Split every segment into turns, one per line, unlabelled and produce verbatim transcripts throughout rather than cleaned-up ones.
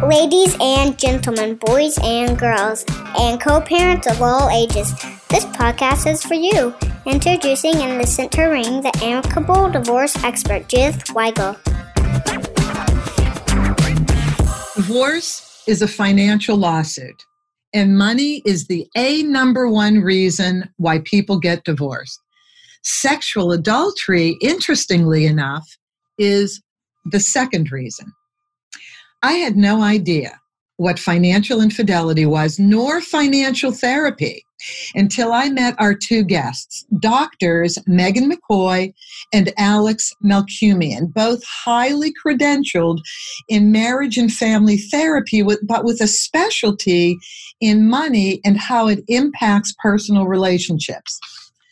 Ladies and gentlemen, boys and girls, and co-parents of all ages, this podcast is for you. Introducing and the center ring, the amicable divorce expert, Judith Weigel.
Divorce is a financial lawsuit, and money is the A number one reason why people get divorced. Sexual adultery, interestingly enough, is the second reason. I had no idea what financial infidelity was, nor financial therapy, until I met our two guests, doctors Megan McCoy and Alex Melkumian, both highly credentialed in marriage and family therapy, but with a specialty in money and how it impacts personal relationships.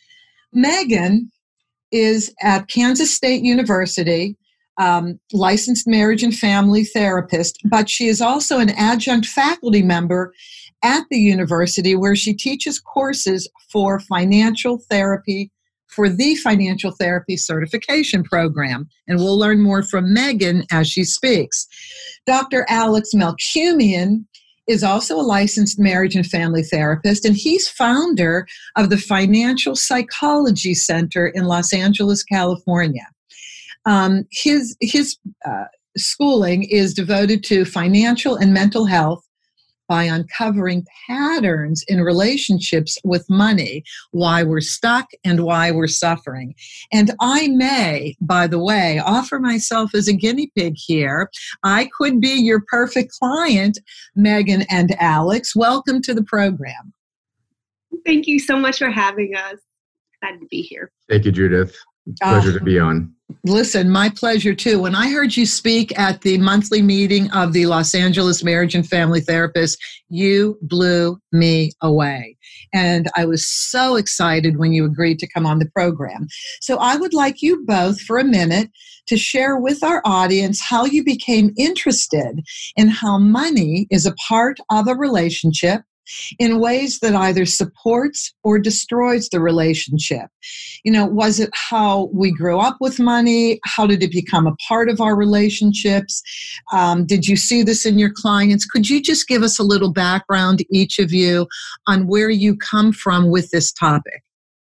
Megan is at Kansas State University, Um, licensed marriage and family therapist, but she is also an adjunct faculty member at the university where she teaches courses for financial therapy for the financial therapy certification program. And we'll learn more from Megan as she speaks. Doctor Alex Melkumian is also a licensed marriage and family therapist, and he's founder of the Financial Psychology Center in Los Angeles, California. Um, his his uh, schooling is devoted to financial and mental health by uncovering patterns in relationships with money, why we're stuck and why we're suffering. And I may, by the way, offer myself as a guinea pig here. I could be your perfect client, Megan and Alex. Welcome to the program.
Thank you so much for having us. Glad to be here.
Thank you, Judith. Pleasure uh, to be on.
Listen, my pleasure too. When I heard you speak at the monthly meeting of the Los Angeles Marriage and Family Therapists, you blew me away. And I was so excited when you agreed to come on the program. So I would like you both for a minute to share with our audience how you became interested in how money is a part of a relationship in ways that either supports or destroys the relationship. You know, was it how we grew up with money? How did it become a part of our relationships? Um, did you see this in your clients? Could you just give us a little background, each of you, on where you come from with this topic?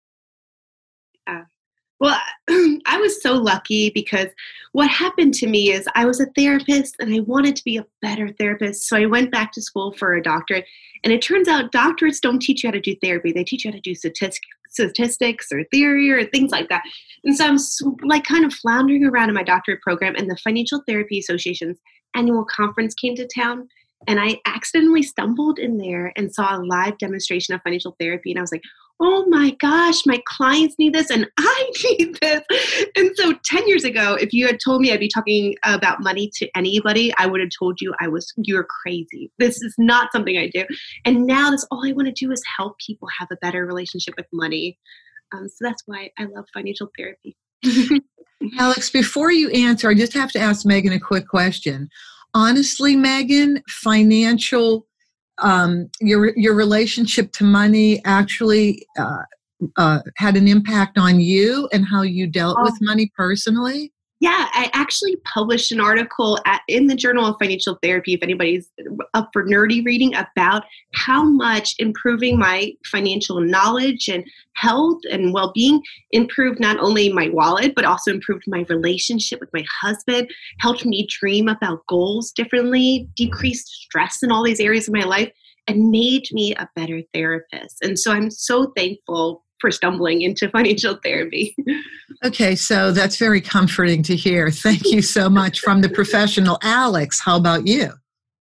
Uh, well, I was so lucky because what happened to me is I was a therapist and I wanted to be a better therapist. So I went back to school for a doctorate. And it turns out doctorates don't teach you how to do therapy. They teach you how to do statistics, statistics or theory or things like that. And so I'm like kind of floundering around in my doctorate program, and the Financial Therapy Association's annual conference came to town. And I accidentally stumbled in there and saw a live demonstration of financial therapy. And I was like, oh my gosh, my clients need this and I need this. And so ten years ago, if you had told me I'd be talking about money to anybody, I would have told you I was, you're crazy. This is not something I do. And now that's all I want to do is help people have a better relationship with money. Um, so that's why I love financial therapy.
Alex, before you answer, I just have to ask Megan a quick question. Honestly, Megan, financial, um, your your relationship to money actually uh, uh, had an impact on you and how you dealt oh. with money personally?
Yeah, I actually published an article at, in the Journal of Financial Therapy, if anybody's up for nerdy reading, about how much improving my financial knowledge and health and well-being improved not only my wallet, but also improved my relationship with my husband, helped me dream about goals differently, decreased stress in all these areas of my life, and made me a better therapist. And so I'm so thankful for stumbling into financial therapy.
Okay, so that's very comforting to hear. Thank you so much from the professional. Alex, how about you?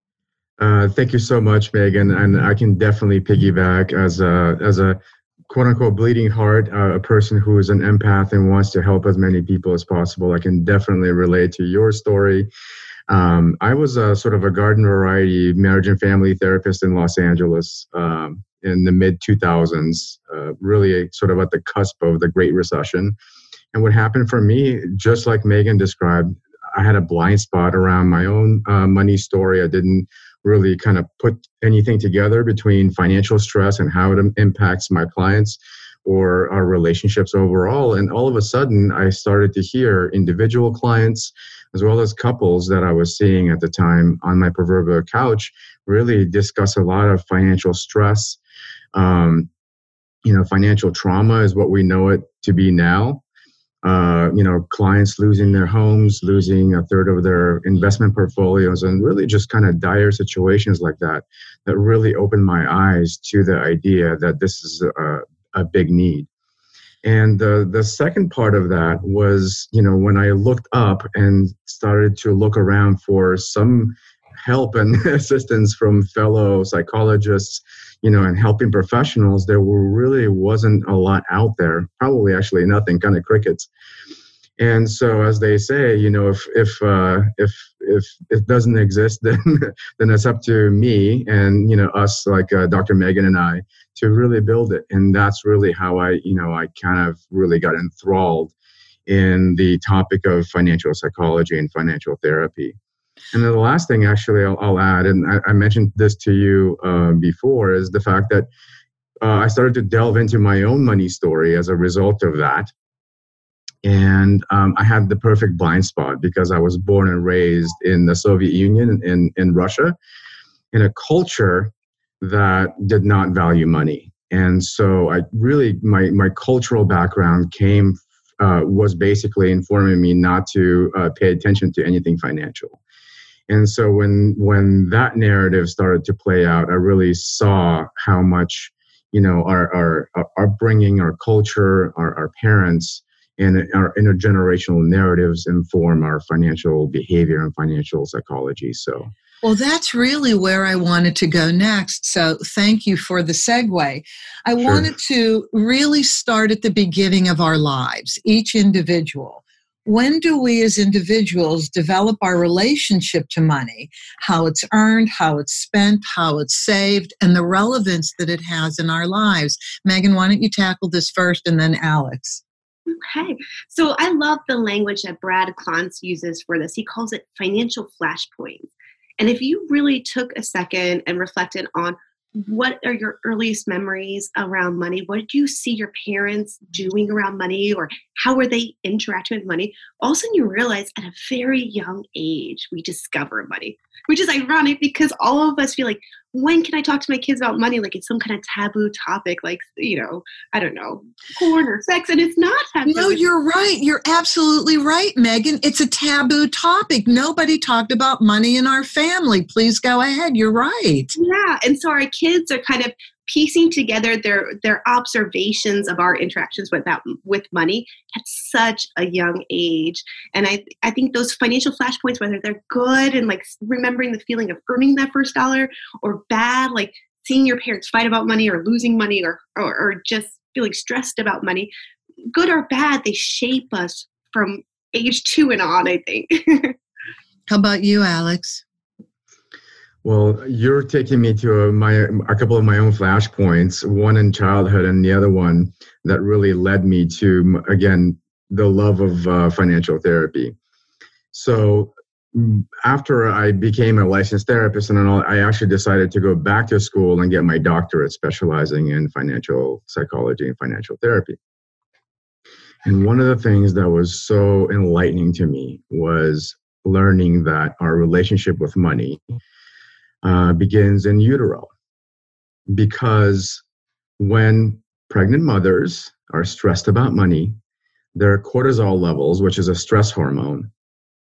Uh, thank you so much, Megan. And I can definitely piggyback as a, as a quote unquote bleeding heart, uh, a person who is an empath and wants to help as many people as possible. I can definitely relate to your story. Um, I was a sort of a garden variety marriage and family therapist in Los Angeles um, in the mid two thousands, uh, really sort of at the cusp of the Great Recession. And what happened for me, just like Megan described, I had a blind spot around my own uh, money story. I didn't really kind of put anything together between financial stress and how it impacts my clients, or our relationships overall. And all of a sudden, I started to hear individual clients as well as couples that I was seeing at the time on my proverbial couch really discuss a lot of financial stress. Um, you know, financial trauma is what we know it to be now. Uh, you know, clients losing their homes, losing a third of their investment portfolios, and really just kind of dire situations like that, that really opened my eyes to the idea that this is a, a big need. And uh, the second part of that was, you know, when I looked up and started to look around for some help and assistance from fellow psychologists, you know, and helping professionals, there were really wasn't a lot out there, probably actually nothing, kind of crickets. And so, as they say, you know, if if uh, if if it doesn't exist, then then it's up to me and, you know, us, like uh, Doctor Megan and I, to really build it. And that's really how I, you know, I kind of really got enthralled in the topic of financial psychology and financial therapy. And then the last thing, actually, I'll, I'll add, and I, I mentioned this to you uh, before, is the fact that uh, I started to delve into my own money story as a result of that. And um, I had the perfect blind spot because I was born and raised in the Soviet Union, in, in Russia, in a culture that did not value money. And so I really, my, my cultural background came, uh, was basically informing me not to uh, pay attention to anything financial. And so when when that narrative started to play out, I really saw how much, you know, our our, our upbringing, our culture, our, our parents, and our intergenerational narratives inform our financial behavior and financial psychology. So,
well, that's really where I wanted to go next. So thank you for the segue. I
Sure.
wanted to really start at the beginning of our lives, each individual. When do we as individuals develop our relationship to money, how it's earned, how it's spent, how it's saved, and the relevance that it has in our lives? Megan, why don't you tackle this first, and then Alex?
Okay. So I love the language that Brad Klontz uses for this. He calls it financial flashpoints. And if you really took a second and reflected on what are your earliest memories around money? What did you see your parents doing around money, or how were they interacting with money? All of a sudden you realize at a very young age, we discover money, which is ironic because all of us feel like, when can I talk to my kids about money? Like it's some kind of taboo topic, like, you know, I don't know, porn or sex, and it's not taboo.
No, you're right. You're absolutely right, Megan. It's a taboo topic. Nobody talked about money in our family. Please go ahead. You're right.
Yeah. And so our kids are kind of piecing together their their observations of our interactions with that with money at such a young age. And I I think those financial flashpoints, whether they're good and like remembering the feeling of earning that first dollar, or bad, like seeing your parents fight about money or losing money, or or, or just feeling stressed about money, good or bad, they shape us from age two and on, I think.
How about you, Alex?
Well, you're taking me to a, my a couple of my own flashpoints, one in childhood and the other one that really led me to, again, the love of uh, financial therapy. So after I became a licensed therapist, and all, I actually decided to go back to school and get my doctorate specializing in financial psychology and financial therapy. And one of the things that was so enlightening to me was learning that our relationship with money Uh, begins in utero, because when pregnant mothers are stressed about money, their cortisol levels, which is a stress hormone,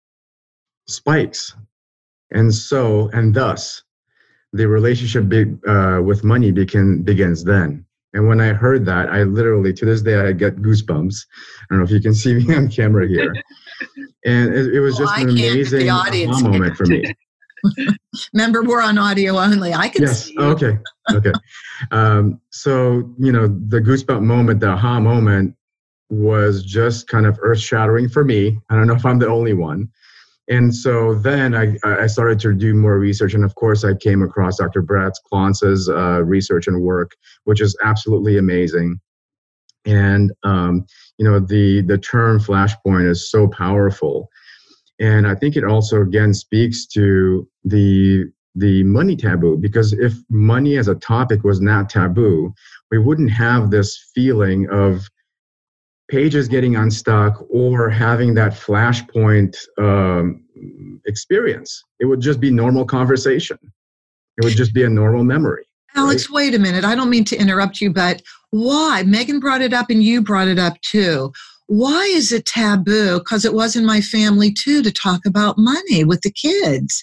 spikes. And so, and thus, the relationship be, uh, with money begin, begins then. And when I heard that, I literally, to this day, I get goosebumps. I don't know if you can see me on camera here. And it, it was just
well,
an amazing aha moment for me.
Remember, we're on audio only. I can
yes.
see you.
Okay. Okay. Um, so, you know, the goosebump moment, the aha moment was just kind of earth shattering for me. I don't know if I'm the only one. And so then I, I started to do more research. And of course, I came across Doctor Brad Klontz's uh, research and work, which is absolutely amazing. And, um, you know, the, the term flashpoint is so powerful. And I think it also, again, speaks to the the money taboo, because if money as a topic was not taboo, we wouldn't have this feeling of pages getting unstuck or having that flashpoint um, experience. It would just be normal conversation. It would just be a normal memory.
Alex, right? Wait a minute. I don't mean to interrupt you, but why? Megan brought it up and you brought it up too. Why is it taboo? Because it was in my family too to talk about money with the kids.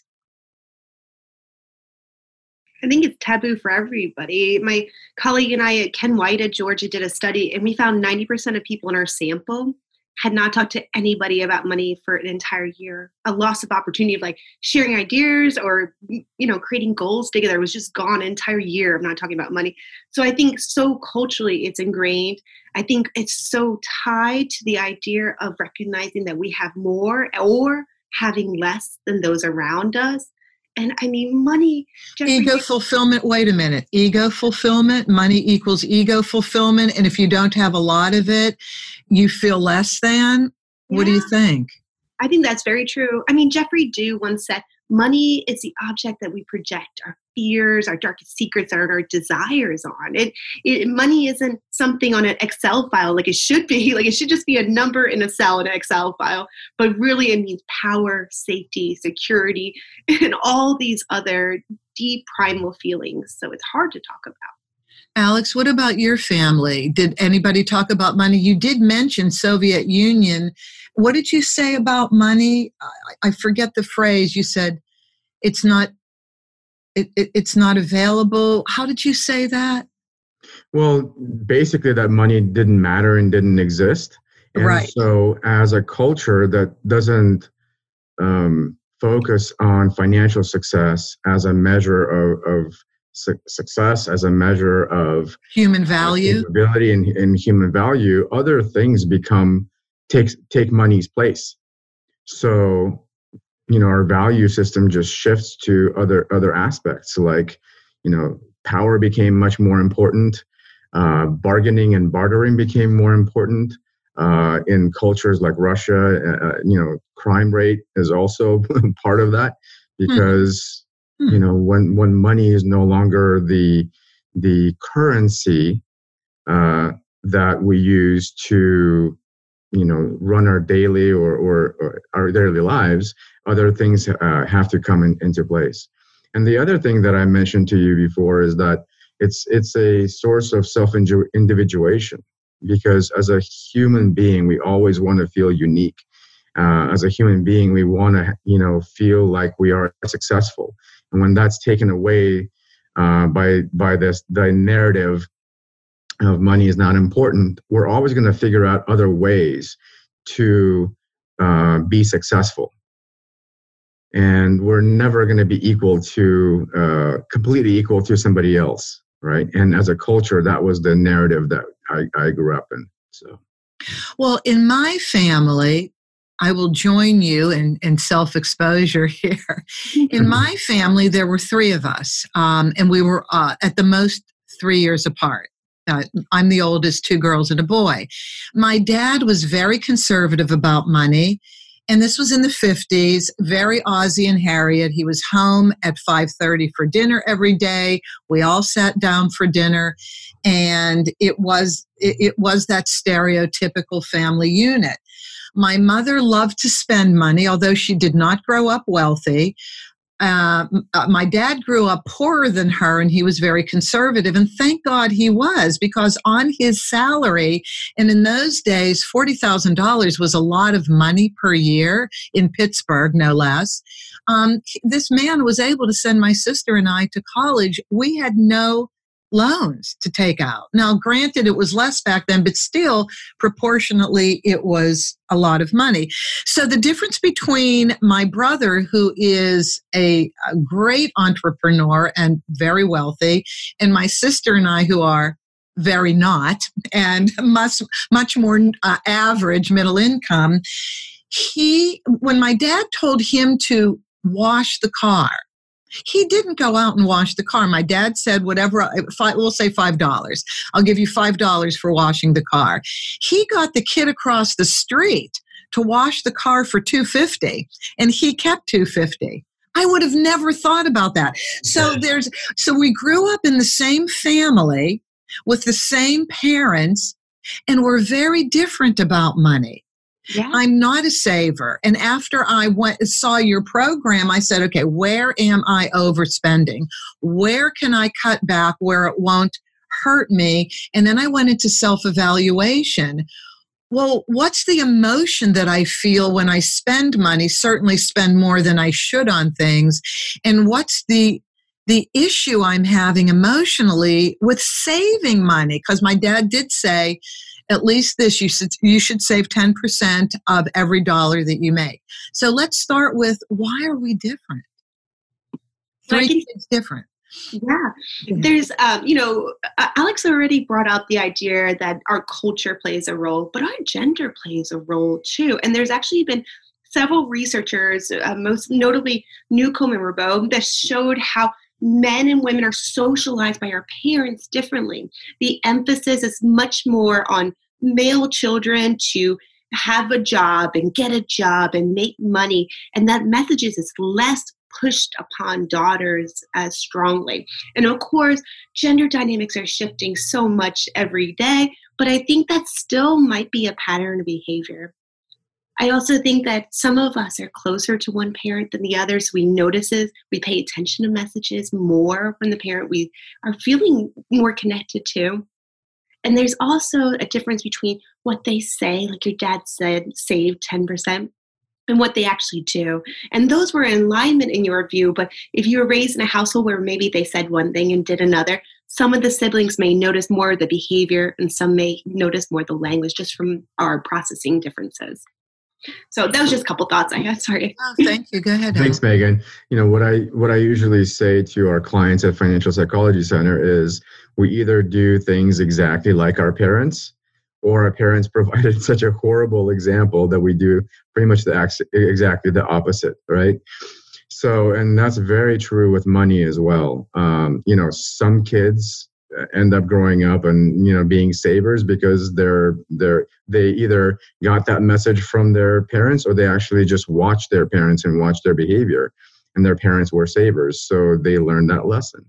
I think it's taboo for everybody. My colleague and I at Ken White at Georgia did a study, and we found ninety percent of people in our sample had not talked to anybody about money for an entire year. A loss of opportunity of like sharing ideas or, you know, creating goals together was just gone an entire year of not talking about money. So I think so culturally it's ingrained. I think it's so tied to the idea of recognizing that we have more or having less than those around us. And I mean, money. Jeffrey,
ego fulfillment. Wait a minute. Ego fulfillment. Money equals ego fulfillment. And if you don't have a lot of it, you feel less than. Yeah. What do you think?
I think that's very true. I mean, Jeffrey Dew once said, money is the object that we project our fears, our darkest secrets, and our desires on. It, it money isn't something on an Excel file like it should be. Like it should just be a number in a cell in an Excel file. But really, it means power, safety, security, and all these other deep primal feelings. So it's hard to talk about.
Alex, what about your family? Did anybody talk about money? You did mention Soviet Union. What did you say about money? I, I forget the phrase. You said it's not it, it, it's not available. How did you say that?
Well, basically that money didn't matter and didn't exist. And
right.
So as a culture that doesn't um, focus on financial success as a measure of, of su- success, as a measure of
human value,
uh, ability and, and human value, other things become takes take money's place. So, you know, our value system just shifts to other other aspects. Like, you know, power became much more important. Uh, bargaining and bartering became more important. Uh, in cultures like Russia, uh, you know, crime rate is also part of that, because hmm. you know, when when money is no longer the the currency uh, that we use to, you know, run our daily or, or, or our daily lives, other things uh, have to come in, into place. And the other thing that I mentioned to you before is that it's it's a source of self-individuation, because as a human being, we always want to feel unique. Uh, as a human being, we want to, you know, feel like we are successful. And when that's taken away uh, by by this the narrative of money is not important, we're always going to figure out other ways to uh, be successful. And we're never going to be equal to, uh, completely equal to somebody else, right? And as a culture, that was the narrative that I, I grew up in. So,
well, in my family, I will join you in, in self-exposure here. In my family, there were three of us, um, and we were uh, at the most three years apart. Uh, I'm the oldest, two girls and a boy. My dad was very conservative about money, and this was in the fifties, very Ozzie and Harriet. He was home at five thirty for dinner every day. We all sat down for dinner, and it was it, it was that stereotypical family unit. My mother loved to spend money, although she did not grow up wealthy. Uh, my dad grew up poorer than her, and he was very conservative, and thank God he was, because on his salary, and in those days, forty thousand dollars was a lot of money per year in Pittsburgh, no less. Um, this man was able to send my sister and I to college. We had no loans to take out. Now, granted, it was less back then, but still, proportionately, it was a lot of money. So the difference between my brother, who is a, a great entrepreneur and very wealthy, and my sister and I, who are very not, and much, much more uh, average middle income, he, when my dad told him to wash the car, he didn't go out and wash the car. My dad said, whatever, five, we'll say five dollars. I'll give you five dollars for washing the car. He got the kid across the street to wash the car for two dollars and fifty cents, and he kept two dollars and fifty cents. I would have never thought about that. So there's, so we grew up in the same family with the same parents, and we're very different about money.
Yeah.
I'm not a saver. And after I went saw your program, I said, okay, where am I overspending? Where can I cut back where it won't hurt me? And then I went into self-evaluation. Well, what's the emotion that I feel when I spend money? Certainly spend more than I should on things. And what's the the issue I'm having emotionally with saving money? Because my dad did say, at least this, you should, you should save ten percent of every dollar that you make. So let's start with, why are we different? Three
think-
kids different.
Yeah, there's, um, you know, Alex already brought out the idea that our culture plays a role, but our gender plays a role too. And there's actually been several researchers, uh, most notably Newcomb and Rabeau, that showed how men and women are socialized by our parents differently. The emphasis is much more on male children to have a job and get a job and make money. And that message is less pushed upon daughters as strongly. And of course, gender dynamics are shifting so much every day, but I think that still might be a pattern of behavior. I also think that some of us are closer to one parent than the others. We notice it, we pay attention to messages more from the parent we are feeling more connected to. And there's also a difference between what they say, like your dad said, save ten percent, and what they actually do. And those were in alignment in your view, but if you were raised in a household where maybe they said one thing and did another, some of the siblings may notice more of the behavior and some may notice more the language just from our processing differences. So that was just a couple thoughts I had. Sorry.
Oh, thank you. Go ahead.
Thanks, Megan. You know, what I what I usually say to our clients at Financial Psychology Center is we either do things exactly like our parents, or our parents provided such a horrible example that we do pretty much the ex- exactly the opposite, right? So, and that's very true with money as well. Um, you know, some kids end up growing up and, you know, being savers because they're they're they either got that message from their parents or they actually just watched their parents and watched their behavior, and their parents were savers, so they learned that lesson.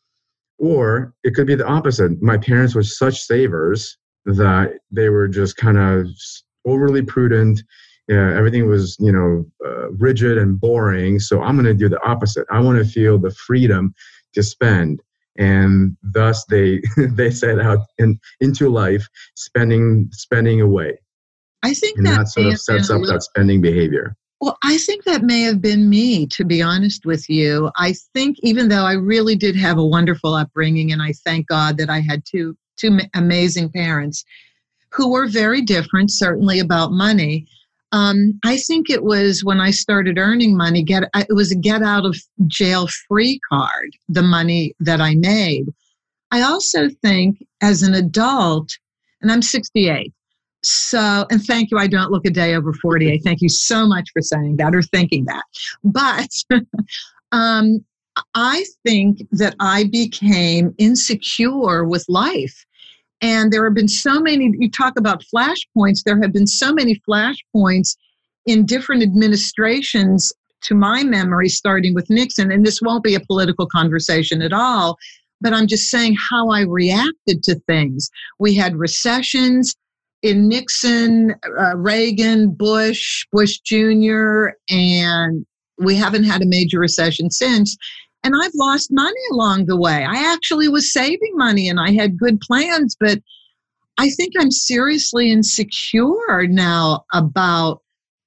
Or it could be the opposite. My parents were such savers that they were just kind of overly prudent. Yeah, everything was, you know, uh, rigid and boring. So I'm going to do the opposite. I want to feel the freedom to spend. And thus they they set out in, into life spending spending away.
I think
and
that,
that sort of sets up that spending behavior.
Well, I think that may have been me, to be honest with you. I think even though I really did have a wonderful upbringing, and I thank God that I had two two amazing parents who were very different, certainly about money. Um, I think it was when I started earning money, get it was a get out of jail free card, the money that I made. I also think as an adult, and I'm sixty-eight, so, and thank you, I don't look a day over forty-eight. Thank you so much for saying that or thinking that. But um, I think that I became insecure with life. And there have been so many, you talk about flashpoints, there have been so many flashpoints in different administrations, to my memory, starting with Nixon. And this won't be a political conversation at all, but I'm just saying how I reacted to things. We had recessions in Nixon, uh, Reagan, Bush, Bush Junior, and we haven't had a major recession since. And I've lost money along the way. I actually was saving money and I had good plans, but I think I'm seriously insecure now about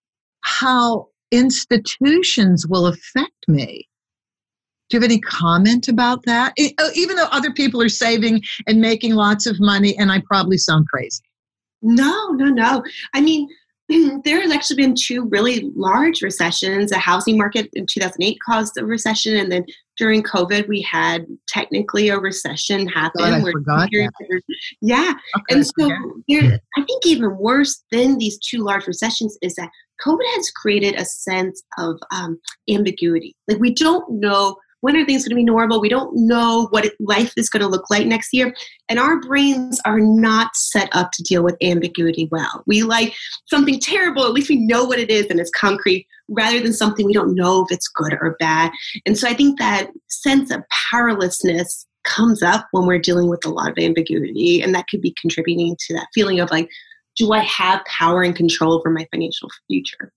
how institutions will affect me. Do you have any comment about that? Even though other people are saving and making lots of money, and I probably sound crazy.
No, no, no. I mean, there has actually been two really large recessions. The housing market in two thousand eight caused a recession, and then during COVID, we had technically a recession happen.
God, I
where
forgot that.
Yeah,
Okay,
and so
okay.
there, I think even worse than these two large recessions is that COVID has created a sense of um, ambiguity. Like we don't know when are things going to be normal? We don't know what it, life is going to look like next year. And our brains are not set up to deal with ambiguity well. We like something terrible, at least we know what it is and it's concrete, rather than something we don't know if it's good or bad. And so I think that sense of powerlessness comes up when we're dealing with a lot of ambiguity, and that could be contributing to that feeling of like, do I have power and control over my financial future?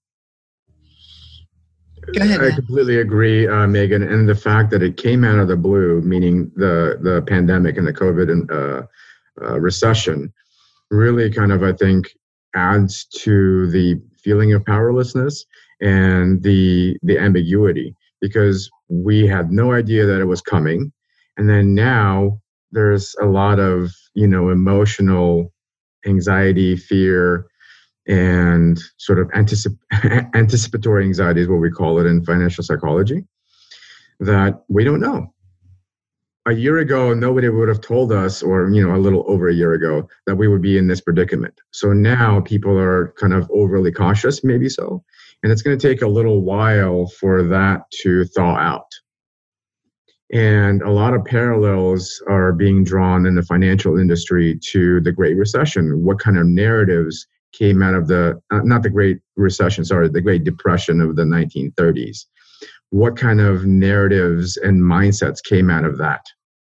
Go ahead,
I
Matt.
completely agree, uh, Megan. And the fact that it came out of the blue, meaning the, the pandemic and the COVID and, uh, uh, recession, really kind of, I think, adds to the feeling of powerlessness and the the ambiguity, because we had no idea that it was coming. And then now there's a lot of, you know, emotional anxiety, fear, and sort of anticip- anticipatory anxiety is what we call it in financial psychology, that we don't know. A year ago, nobody would have told us, or, you know, a little over a year ago, that we would be in this predicament. So now people are kind of overly cautious, maybe so. And it's going to take a little while for that to thaw out. And a lot of parallels are being drawn in the financial industry to the Great Recession. What kind of narratives came out of the, uh, not the Great Recession, sorry, the Great Depression of the nineteen thirties. What kind of narratives and mindsets came out of that?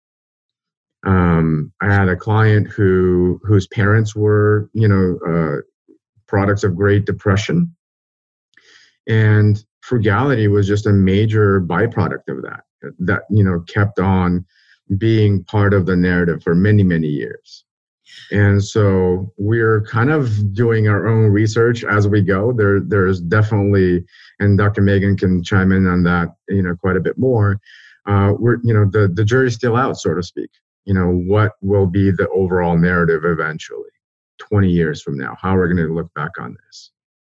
Um, I had a client who whose parents were, you know, uh, products of Great Depression, and frugality was just a major byproduct of that. That, you know, kept on being part of the narrative for many, many years. And so we're kind of doing our own research as we go. There, there's definitely, and Doctor Megan can chime in on that, you know, quite a bit more. Uh, we're, you know, the, the jury's still out, so to speak. You know, what will be the overall narrative eventually, twenty years from now? How are we going to look back on this?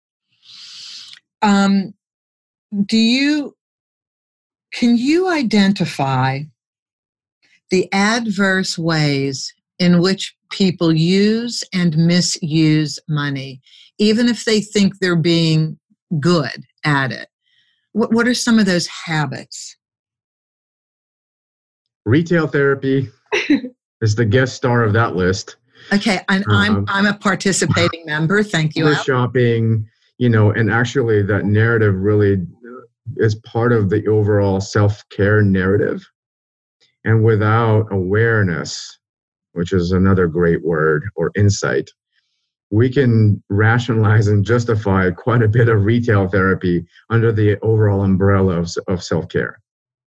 Um, do you, can you identify the adverse ways in which people use and misuse money, even if they think they're being good at it? What, what are some of those habits?
Retail therapy is the guest star of that list.
Okay, and
um,
I'm I'm a participating member. Thank you.
The shopping, you know, and actually that narrative really is part of the overall self-care narrative. And without awareness, which is another great word, or insight, we can rationalize and justify quite a bit of retail therapy under the overall umbrella of, of self-care.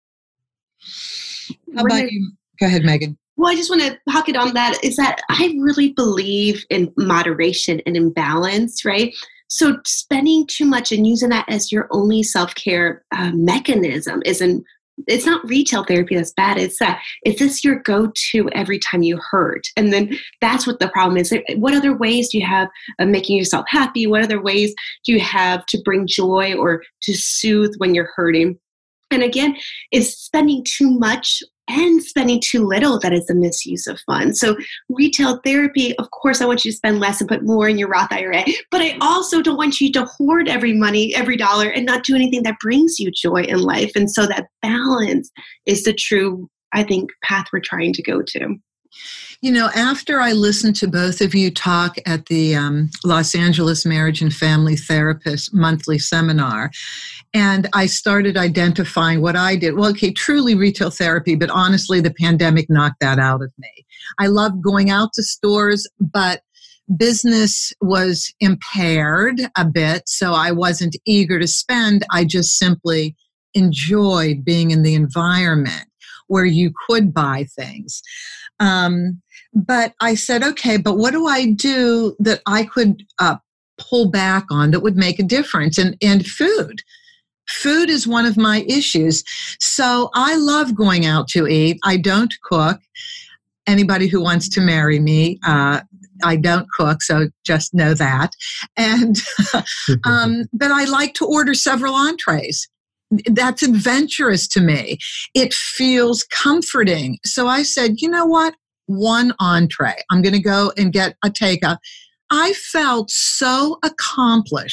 How about you? Go ahead, Megan.
Well, I just want to pocket on that, is that I really believe in moderation and in balance, right? So spending too much and using that as your only self-care uh, mechanism isn't, it's not retail therapy that's bad. It's that, is this your go-to every time you hurt? And then that's what the problem is. What other ways do you have of making yourself happy? What other ways do you have to bring joy or to soothe when you're hurting? And again, it's spending too much and spending too little that is a misuse of funds. So retail therapy, of course, I want you to spend less and put more in your Roth I R A, but I also don't want you to hoard every money, every dollar, and not do anything that brings you joy in life. And so that balance is the true, I think, path we're trying to go to.
You know, after I listened to both of you talk at the um, Los Angeles Marriage and Family Therapist monthly seminar, and I started identifying what I did. Well, okay, truly retail therapy, but honestly, the pandemic knocked that out of me. I love going out to stores, but business was impaired a bit, so I wasn't eager to spend. I just simply enjoyed being in the environment where you could buy things. Um, but I said, okay, but what do I do that I could uh, pull back on that would make a difference? And, and food. Food is one of my issues. So I love going out to eat. I don't cook. Anybody who wants to marry me, uh, I don't cook, so just know that. And um, but I like to order several entrees. That's adventurous to me. It feels comforting. So I said, you know what? One entree. I'm going to go and get a takeout. I felt so accomplished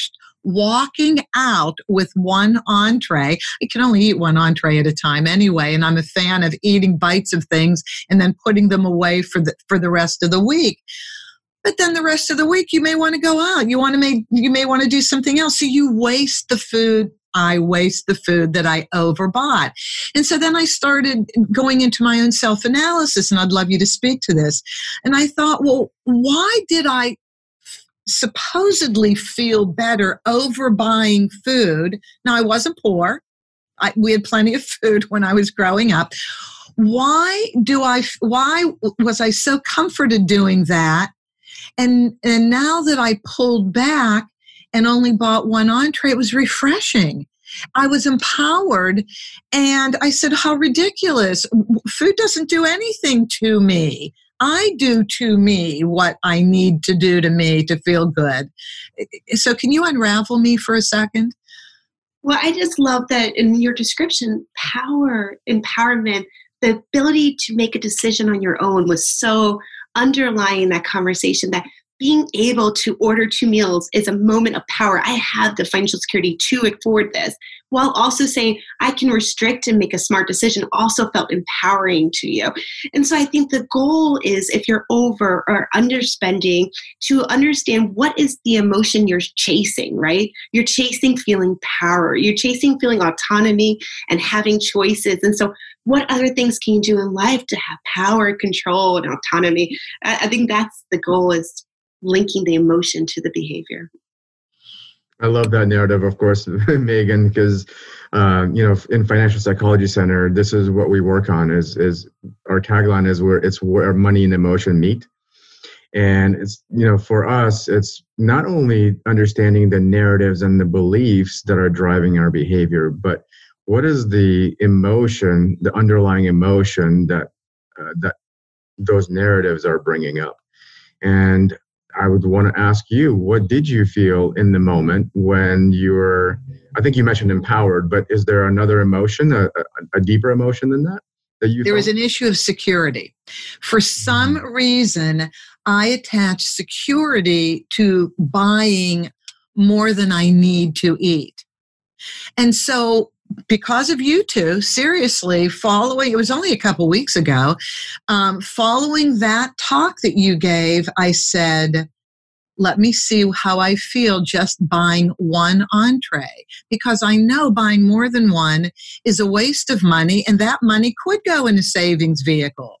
walking out with one entree. I can only eat one entree at a time anyway, and I'm a fan of eating bites of things and then putting them away for the for the rest of the week. But then the rest of the week, you may want to go out. You want to make, you may want to do something else. So you waste the food. I waste the food that I overbought. And so then I started going into my own self-analysis, and I'd love you to speak to this. And I thought, well, why did I supposedly feel better overbuying food? Now, I wasn't poor. I, we had plenty of food when I was growing up. Why do I, why was I so comforted doing that? And and now that I pulled back and only bought one entree, it was refreshing. I was empowered, and I said, how ridiculous. Food doesn't do anything to me. I do to me what I need to do to me to feel good. So can you unravel me for a second?
Well, I just love that in your description, power, empowerment, the ability to make a decision on your own was so underlying that conversation, that being able to order two meals is a moment of power. I have the financial security to afford this, while also saying I can restrict and make a smart decision also felt empowering to you. And so I think the goal is, if you're over or underspending, to understand what is the emotion you're chasing, right? You're chasing feeling power. You're chasing feeling autonomy and having choices. And so what other things can you do in life to have power, control, and autonomy? I, I think that's the goal, is linking the emotion to the behavior.
I love that narrative, of course, Megan, because uh, you know, in Financial Psychology Center, this is what we work on. Is is our tagline is where it's where money and emotion meet, and it's, you know, for us, it's not only understanding the narratives and the beliefs that are driving our behavior, but what is the emotion, the underlying emotion that uh, that those narratives are bringing up, and I would want to ask you, what did you feel in the moment when you were, I think you mentioned empowered, but is there another emotion, a, a deeper emotion than that? that you
there
felt?
was an issue of security. For some mm-hmm. reason, I attached security to buying more than I need to eat. And so because of you two, seriously, following, it was only a couple weeks ago, um, following that talk that you gave, I said, let me see how I feel just buying one entree, because I know buying more than one is a waste of money, and that money could go in a savings vehicle.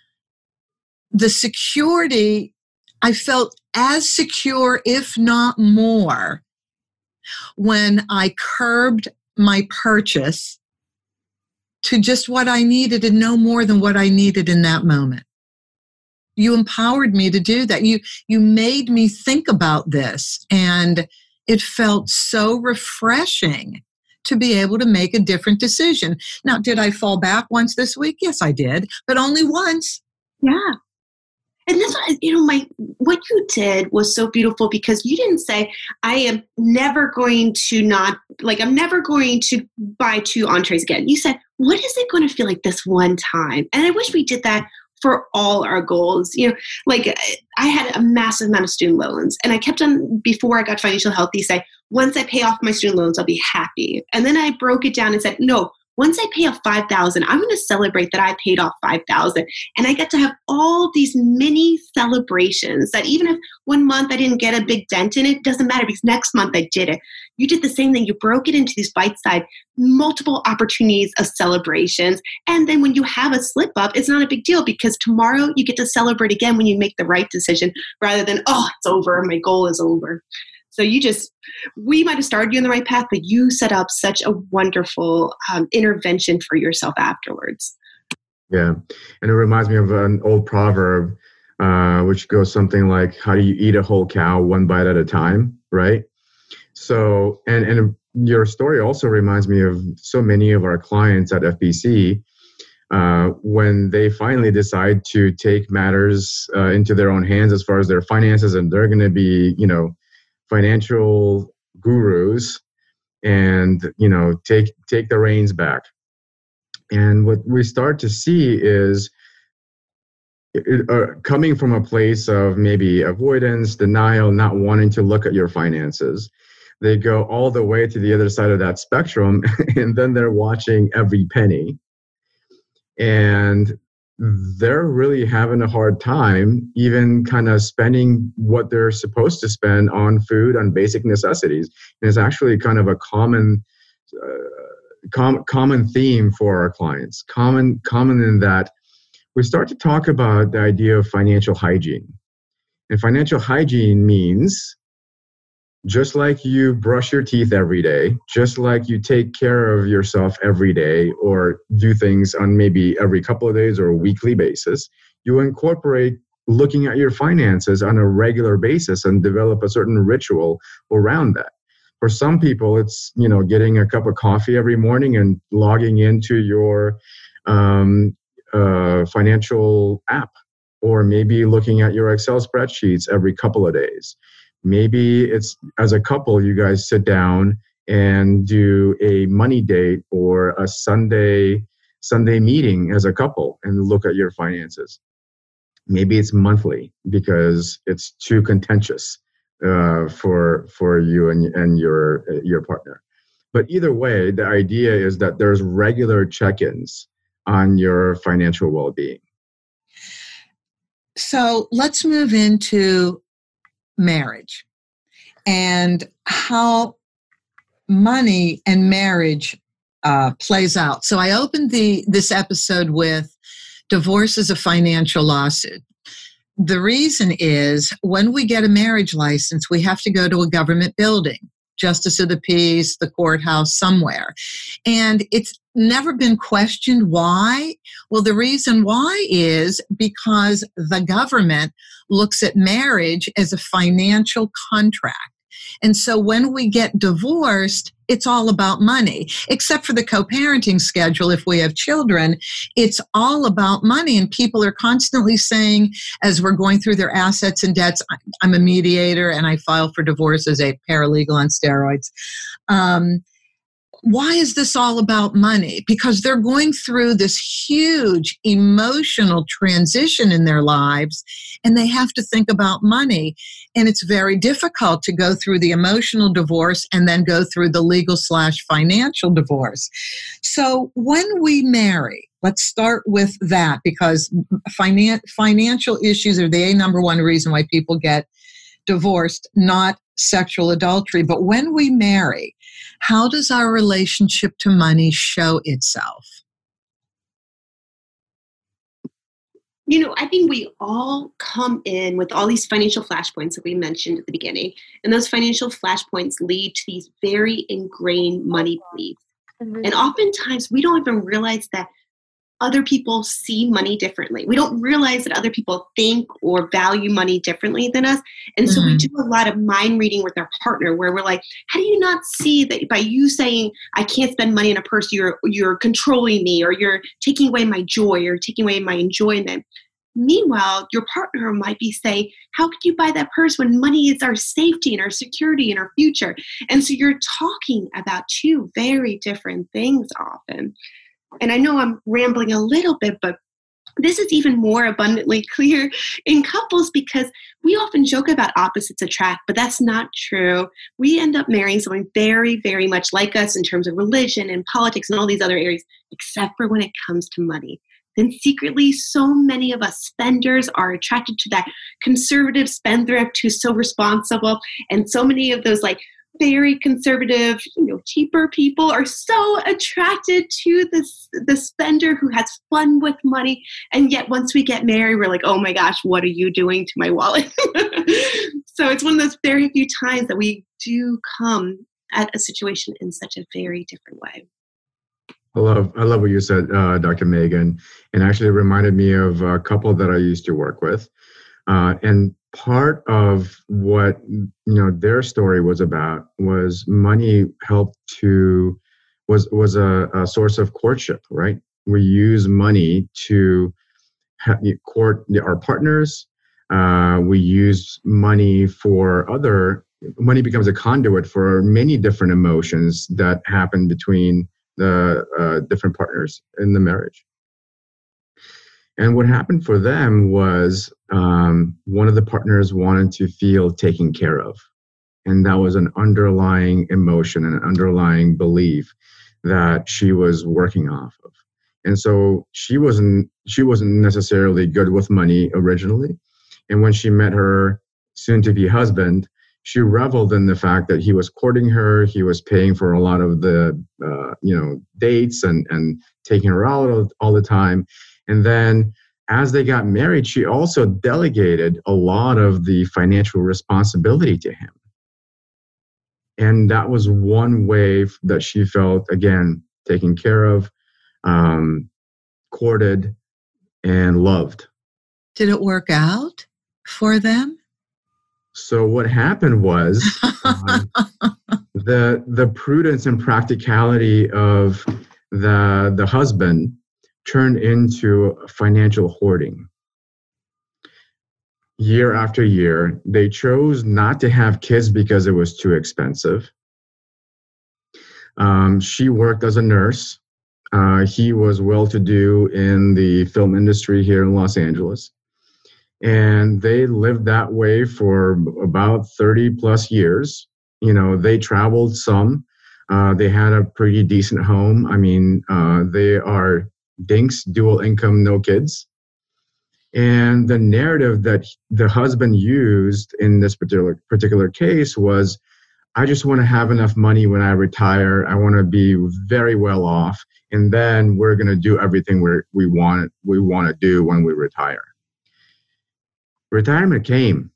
The security, I felt as secure, if not more, when I curbed my purchase to just what I needed and no more than what I needed in that moment. You empowered me to do that. You you made me think about this, and it felt so refreshing to be able to make a different decision. Now, did I fall back once this week? Yes, I did, but only once.
Yeah. And this, you know, my what you did was so beautiful, because you didn't say, I am never going to not, like, I'm never going to buy two entrees again. You said, what is it going to feel like this one time? And I wish we did that for all our goals. You know, like, I had a massive amount of student loans, and I kept on, before I got Financial Healthy, say, once I pay off my student loans, I'll be happy. And then I broke it down and said, no, once I pay off five thousand dollars, I'm going to celebrate that I paid off five thousand dollars. And I get to have all these mini celebrations that even if one month I didn't get a big dent in it, it doesn't matter, because next month I did it. You did the same thing. You broke it into these bite-sized, multiple opportunities of celebrations. And then when you have a slip up, it's not a big deal, because tomorrow you get to celebrate again when you make the right decision, rather than, oh, it's over, my goal is over. So you just, we might have started you on the right path, but you set up such a wonderful um, intervention for yourself afterwards.
Yeah. And it reminds me of an old proverb, uh, which goes something like, how do you eat a whole cow one bite at a time, right? So, and, and your story also reminds me of so many of our clients at F B C, uh, when they finally decide to take matters uh, into their own hands as far as their finances, and they're going to be, you know, financial gurus, and, you know, take take the reins back. And what we start to see is it, uh, coming from a place of maybe avoidance, denial, not wanting to look at your finances. they go all the way to the other side of that spectrum, and then they're watching every penny. And they're really having a hard time even kind of spending what they're supposed to spend on food, on basic necessities. And it's actually kind of a common uh, com- common theme for our clients. Common, common in that we start to talk about the idea of financial hygiene. And financial hygiene means just like you brush your teeth every day, just like you take care of yourself every day or do things on maybe every couple of days or a weekly basis, you incorporate looking at your finances on a regular basis and develop a certain ritual around that. For some people, it's, you know, getting a cup of coffee every morning and logging into your um, uh, financial app, or maybe looking at your Excel spreadsheets every couple of days. Maybe it's as a couple, you guys sit down and do a money date or a Sunday Sunday meeting as a couple and look at your finances. Maybe it's monthly because it's too contentious uh, for for you and and your your partner. But either way, the idea is that there's regular check-ins on your financial well-being.
So let's move into marriage and how money and marriage uh, plays out. So I opened the this episode with divorce is a financial lawsuit. The reason is when we get a marriage license, we have to go to a government building, Justice of the Peace, the courthouse, somewhere. And it's never been questioned why. Well, the reason why is because the government looks at marriage as a financial contract. And so when we get divorced, it's all about money, except for the co-parenting schedule. If we have children, it's all about money. And people are constantly saying, as we're going through their assets and debts, I'm a mediator and I file for divorce as a paralegal on steroids. Um, Why is this all about money? Because they're going through this huge emotional transition in their lives, and they have to think about money. And it's very difficult to go through the emotional divorce and then go through the legal slash financial divorce. So when we marry, let's start with that, because finan- financial issues are the number one reason why people get divorced, not sexual adultery. But when we marry, how does our relationship to money show itself?
You know, I think we all come in with all these financial flashpoints that we mentioned at the beginning. And those financial flashpoints lead to these very ingrained money beliefs. Mm-hmm. And oftentimes we don't even realize that other people see money differently. We don't realize that other people think or value money differently than us. And so mm-hmm. we do a lot of mind reading with our partner where we're like, how do you not see that by you saying, I can't spend money on a purse, you're, you're controlling me, or you're taking away my joy, or taking away my enjoyment. Meanwhile, your partner might be saying, how could you buy that purse when money is our safety and our security and our future? And so you're talking about two very different things often. And I know I'm rambling a little bit, but this is even more abundantly clear in couples because we often joke about opposites attract, but that's not true. We end up marrying someone very, very much like us in terms of religion and politics and all these other areas, except for when it comes to money. Then secretly, so many of us spenders are attracted to that conservative spendthrift who's so responsible. And so many of those like very conservative, you know, cheaper people are so attracted to this the spender who has fun with money. And yet once we get married, we're like, oh my gosh, what are you doing to my wallet? So it's one of those very few times that we do come at a situation in such a very different way.
I love, I love what you said, uh, Doctor Megan, and actually it reminded me of a couple that I used to work with. Uh, and part of what, you know, their story was about was money helped to, was, was a, a source of courtship, right? We use money to ha- court our partners. Uh, we use money for other, money becomes a conduit for many different emotions that happen between the uh, different partners in the marriage. And what happened for them was um, one of the partners wanted to feel taken care of. And that was an underlying emotion and an underlying belief that she was working off of. And so she wasn't she wasn't necessarily good with money originally. And when she met her soon-to-be husband, she reveled in the fact that he was courting her. He was paying for a lot of the uh, you know dates and and taking her out all, all the time. And then as they got married, she also delegated a lot of the financial responsibility to him. And that was one way that she felt, again, taken care of, um, courted, and loved.
Did it work out for them?
So what happened was um, the the prudence and practicality of the the husband turned into financial hoarding. Year after year, they chose not to have kids because it was too expensive. Um, she worked as a nurse. Uh, he was well-to-do in the film industry here in Los Angeles. And they lived that way for about thirty plus years. You know, they traveled some. Uh, they had a pretty decent home. I mean, uh, they are dinks, dual income, no kids. And the narrative that the husband used in this particular particular case was, I just want to have enough money when I retire. I want to be very well off. And then we're going to do everything we we want we want to do when we retire. Retirement came.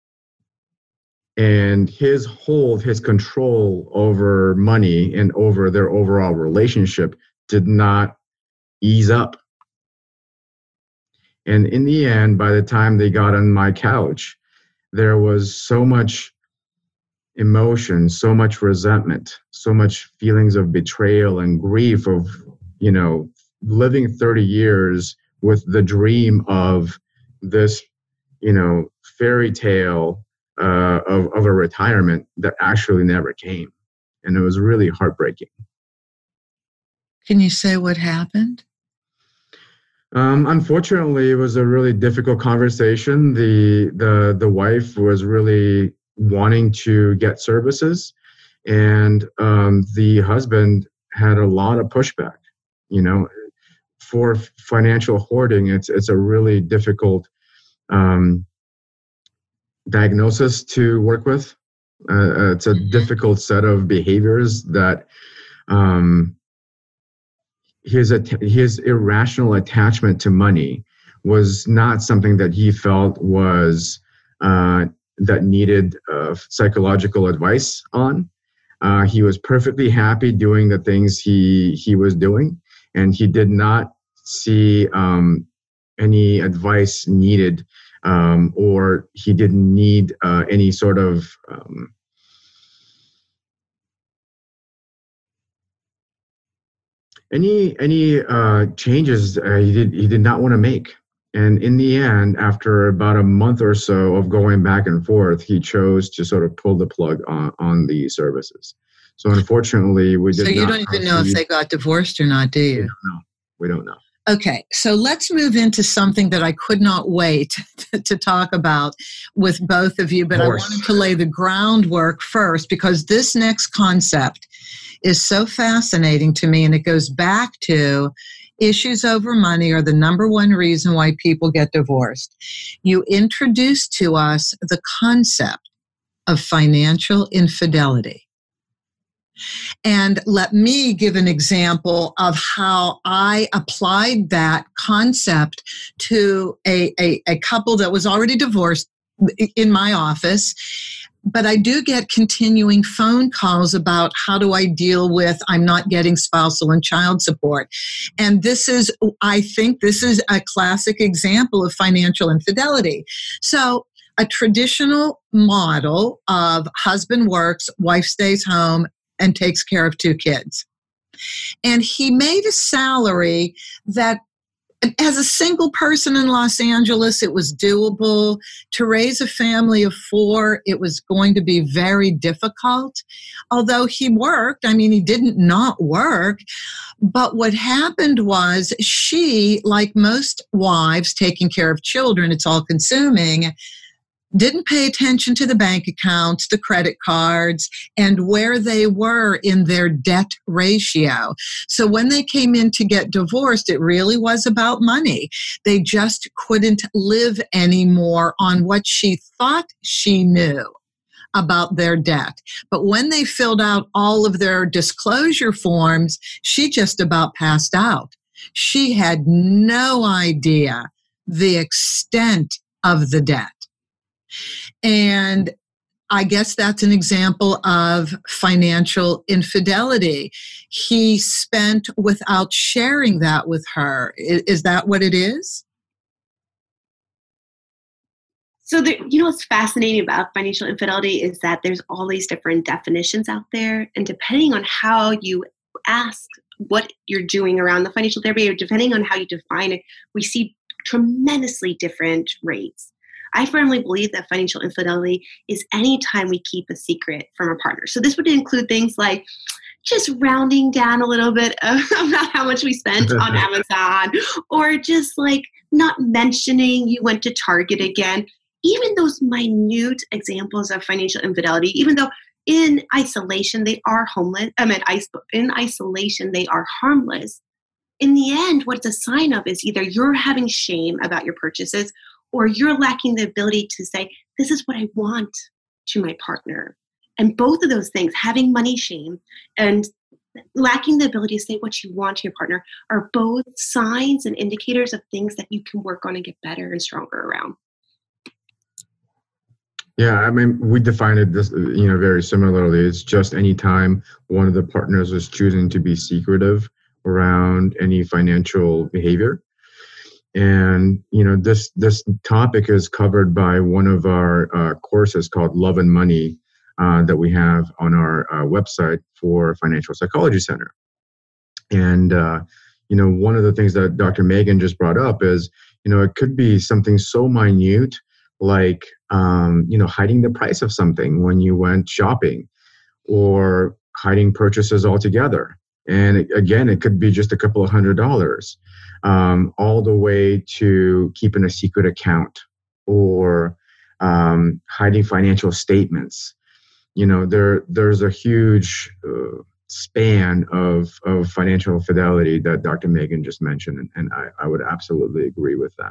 And his hold, his control over money and over their overall relationship did not ease up. And in the end, by the time they got on my couch, there was so much emotion, so much resentment, so much feelings of betrayal and grief of, you know, living thirty years with the dream of this, you know, fairy tale uh, of, of a retirement that actually never came. And it was really heartbreaking.
Can you say what happened?
Um, unfortunately, it was a really difficult conversation. The the the wife was really wanting to get services, and um, the husband had a lot of pushback. You know, for financial hoarding, it's it's a really difficult um, diagnosis to work with. Uh, it's a difficult set of behaviors that. Um, His his irrational attachment to money was not something that he felt was uh, that needed uh, psychological advice on. Uh, he was perfectly happy doing the things he he was doing, and he did not see um, any advice needed, um, or he didn't need uh, any sort of um, Any any uh, changes uh, he did he did not want to make, and in the end, after about a month or so of going back and forth, he chose to sort of pull the plug on, on the services. So unfortunately, we did.
So you
not
don't even know if they got divorced or not, do you?
We don't know. We don't know.
Okay, so let's move into something that I could not wait to, to talk about with both of you, but I wanted to lay the groundwork first because this next concept is so fascinating to me, and it goes back to issues over money are the number one reason why people get divorced. You introduced to us the concept of financial infidelity. And let me give an example of how I applied that concept to a, a, a couple that was already divorced in my office. But I do get continuing phone calls about how do I deal with I'm not getting spousal and child support. And this is, I think this is a classic example of financial infidelity. So a traditional model of husband works, wife stays home, and takes care of two kids. And he made a salary that, as a single person in Los Angeles, it was doable. To raise a family of four, it was going to be very difficult. Although he worked, I mean, he didn't not work. But what happened was she, like most wives taking care of children, it's all consuming, didn't pay attention to the bank accounts, the credit cards, and where they were in their debt ratio. So when they came in to get divorced, it really was about money. They just couldn't live anymore on what she thought she knew about their debt. But when they filled out all of their disclosure forms, she just about passed out. She had no idea the extent of the debt. And I guess that's an example of financial infidelity. He spent without sharing that with her. Is, is that what it is?
So, there, you know, what's fascinating about financial infidelity is that there's all these different definitions out there. And depending on how you ask what you're doing around the financial therapy, or depending on how you define it, we see tremendously different rates. I firmly believe that financial infidelity is any time we keep a secret from a partner. So this would include things like just rounding down a little bit of, about how much we spent on Amazon, or just like not mentioning you went to Target again. Even those minute examples of financial infidelity, even though in isolation they are homeless, I mean, in isolation they are harmless. In the end, what it's a sign of is either you're having shame about your purchases, or you're lacking the ability to say, this is what I want to my partner. And both of those things, having money shame and lacking the ability to say what you want to your partner, are both signs and indicators of things that you can work on and get better and stronger around.
Yeah, I mean, we defined it this, you know, very similarly. It's just any time one of the partners is choosing to be secretive around any financial behavior. And, you know, this this topic is covered by one of our uh, courses called Love and Money uh, that we have on our uh, website for Financial Psychology Center. And, uh, you know, one of the things that Doctor Megan just brought up is, you know, it could be something so minute like, um, you know, hiding the price of something when you went shopping, or hiding purchases altogether. And it, again, it could be just a couple of hundred dollars, um, all the way to keeping a secret account, or um, hiding financial statements. You know, there there's a huge uh, span of of financial fidelity that Doctor Megan just mentioned, and, and I, I would absolutely agree with that.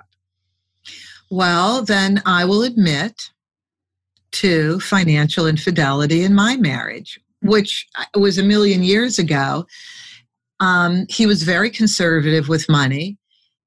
Well, then I will admit to financial infidelity in my marriage, which was a million years ago. Um, he was very conservative with money,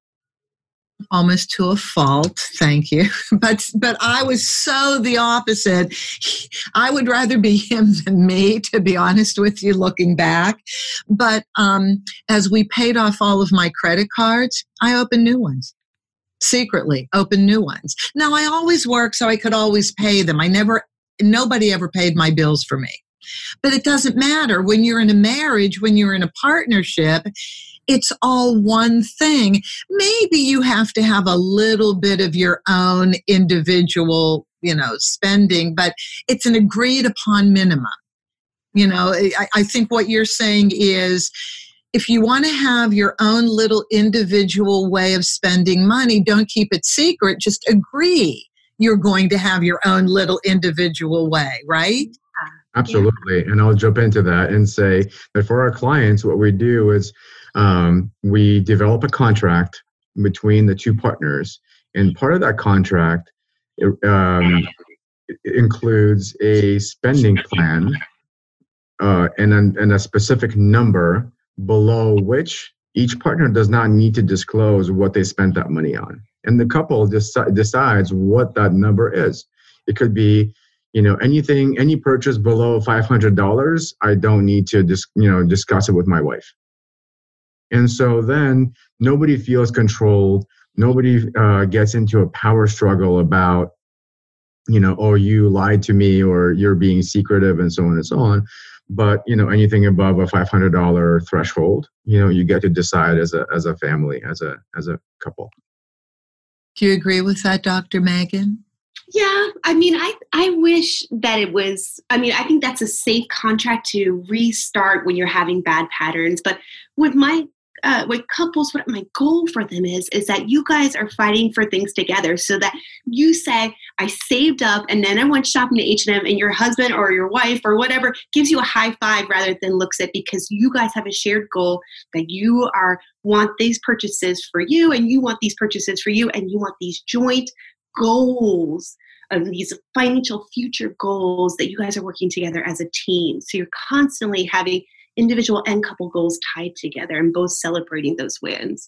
almost to a fault, thank you. But but I was so the opposite. I would rather be him than me, to be honest with you, looking back. But um, as we paid off all of my credit cards, I opened new ones. Secretly open new ones. Now, I always worked so I could always pay them. I never, nobody ever paid my bills for me. But it doesn't matter. When you're in a marriage, when you're in a partnership, it's all one thing. Maybe you have to have a little bit of your own individual, you know, spending, but it's an agreed upon minimum. You know, I, I think what you're saying is, if you want to have your own little individual way of spending money, don't keep it secret. Just agree you're going to have your own little individual way, right?
Absolutely. And I'll jump into that and say that for our clients, what we do is um, we develop a contract between the two partners. And part of that contract um, includes a spending plan uh, and, a, and a specific number below which each partner does not need to disclose what they spent that money on. And the couple deci- decides what that number is. It could be, you know, anything, any purchase below five hundred dollars, I don't need to, dis- you know, discuss it with my wife. And so then nobody feels controlled. Nobody uh, gets into a power struggle about, you know, oh, you lied to me, or you're being secretive, and so on and so on. But, you know, anything above a five hundred dollars threshold, you know, you get to decide as a as a family, as a as a couple.
Do you agree with that, Doctor Megan?
Yeah, I mean, I, I wish that it was, I mean, I think that's a safe contract to restart when you're having bad patterns. But with my uh, with couples, what my goal for them is, is that you guys are fighting for things together, so that you say, I saved up and then I went shopping to H and M, and your husband or your wife or whatever gives you a high five rather than looks at, because you guys have a shared goal that you are want these purchases for you and you want these purchases for you, and you want these joint goals of these financial future goals that you guys are working together as a team. So you're constantly having individual and couple goals tied together and both celebrating those wins.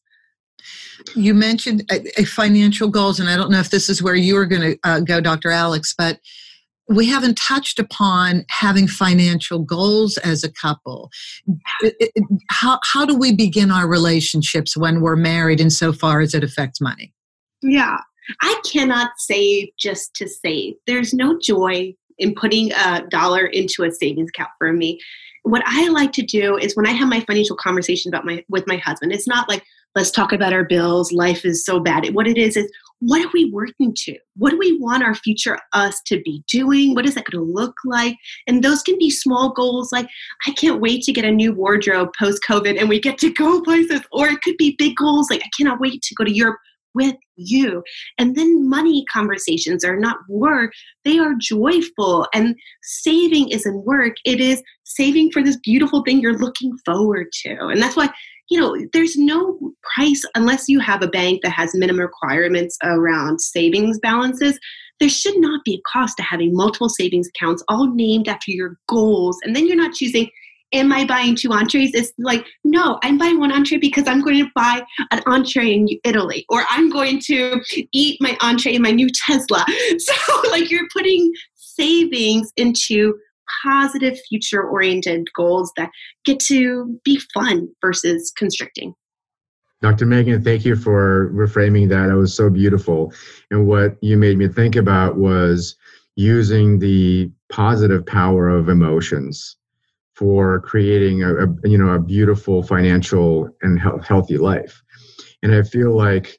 You mentioned a, a financial goals, and I don't know if this is where you were going to uh, go, Doctor Alex, but we haven't touched upon having financial goals as a couple. It, it, how, how do we begin our relationships when we're married insofar as it affects money?
Yeah, I cannot save just to save. There's no joy in putting a dollar into a savings account for me. What I like to do is when I have my financial conversation about my with my husband, it's not like, let's talk about our bills, life is so bad. What it is is, what are we working to? What do we want our future us to be doing? What is that going to look like? And those can be small goals like, I can't wait to get a new wardrobe post-COVID and we get to go places. Or it could be big goals like, I cannot wait to go to Europe with you. And then money conversations are not work, they are joyful. And saving isn't work, it is saving for this beautiful thing you're looking forward to. And that's why, you know, there's no price unless you have a bank that has minimum requirements around savings balances. There should not be a cost to having multiple savings accounts all named after your goals. And then you're not choosing, am I buying two entrees? It's like, no, I'm buying one entree because I'm going to buy an entree in Italy, or I'm going to eat my entree in my new Tesla. So like you're putting savings into positive future-oriented goals that get to be fun versus constricting.
Doctor Megan, thank you for reframing that. It was so beautiful. And what you made me think about was using the positive power of emotions for creating a, a you know a beautiful financial and he- healthy life. And I feel like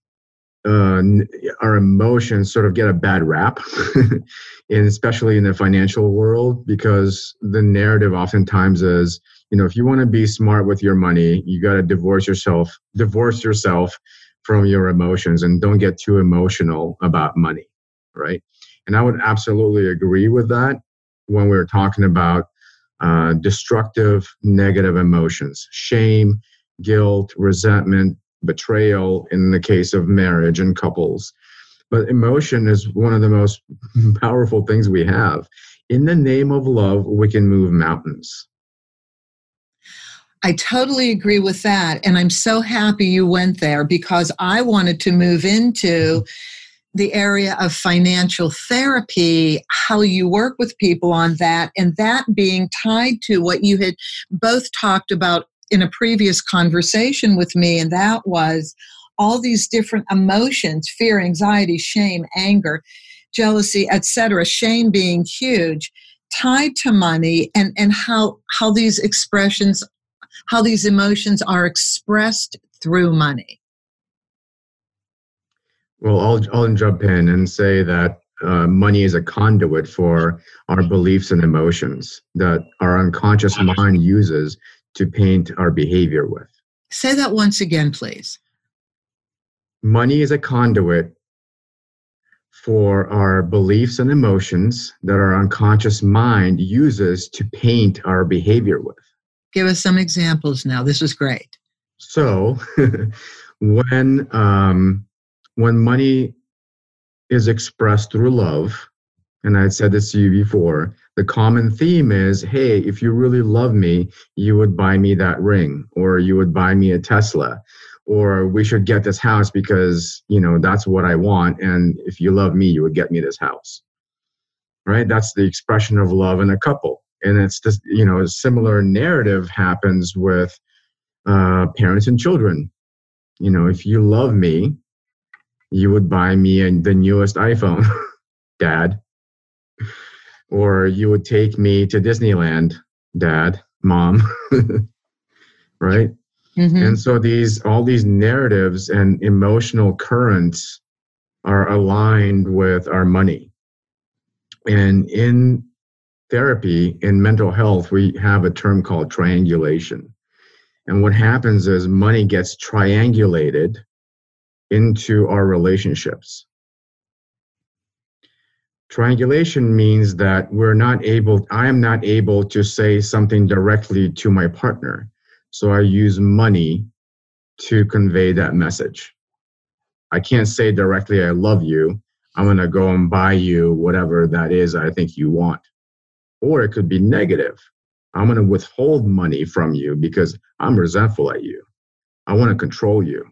uh, our emotions sort of get a bad rap, and especially in the financial world, because the narrative oftentimes is, you know, if you want to be smart with your money, you got to divorce yourself, divorce yourself from your emotions, and don't get too emotional about money, right? And I would absolutely agree with that when we're talking about Uh, destructive, negative emotions, shame, guilt, resentment, betrayal in the case of marriage and couples. But emotion is one of the most powerful things we have. In the name of love, we can move mountains.
I totally agree with that. And I'm so happy you went there, because I wanted to move into the area of financial therapy, how you work with people on that, and that being tied to what you had both talked about in a previous conversation with me, and that was all these different emotions: fear, anxiety, shame, anger, jealousy, et cetera. Shame being huge, tied to money, and, and how how these expressions, how these emotions are expressed through money.
Well, I'll, I'll jump in and say that uh, money is a conduit for our beliefs and emotions that our unconscious mind uses to paint our behavior with.
Say that once again, please.
Money is a conduit for our beliefs and emotions that our unconscious mind uses to paint our behavior with.
Give us some examples now. This is great.
So when... Um, When money is expressed through love, and I said this to you before, the common theme is, hey, if you really love me, you would buy me that ring, or you would buy me a Tesla, or we should get this house because, you know, that's what I want. And if you love me, you would get me this house, right? That's the expression of love in a couple. And it's just, you know, a similar narrative happens with uh, parents and children. You know, if you love me, you would buy me a, the newest iPhone, Dad. Or you would take me to Disneyland, Dad, Mom. Right? Mm-hmm. And so these all these narratives and emotional currents are aligned with our money. And in therapy, in mental health, we have a term called triangulation. And what happens is money gets triangulated into our relationships. Triangulation means that we're not able, I am not able to say something directly to my partner. So I use money to convey that message. I can't say directly, I love you. I'm going to go and buy you whatever that is I think you want. Or it could be negative. I'm going to withhold money from you because I'm resentful at you. I want to control you.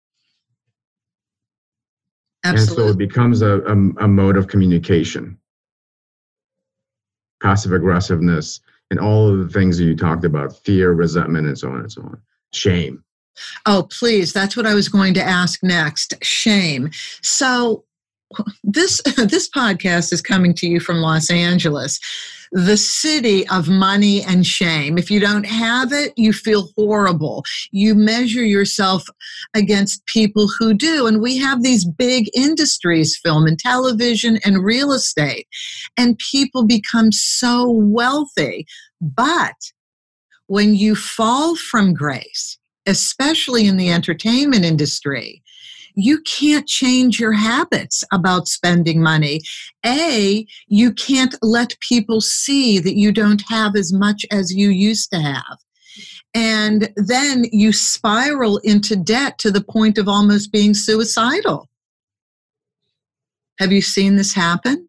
Absolutely.
And so it becomes a, a, a mode of communication. Passive aggressiveness and all of the things that you talked about, fear, resentment, and so on and so on. Shame.
Oh, please. That's what I was going to ask next. Shame. So this, this podcast is coming to you from Los Angeles, the city of money and shame. If you don't have it, you feel horrible. You measure yourself against people who do. And we have these big industries, film and television and real estate, and people become so wealthy. But when you fall from grace, especially in the entertainment industry, you can't change your habits about spending money. A, you can't let people see that you don't have as much as you used to have. And then you spiral into debt to the point of almost being suicidal. Have you seen this happen?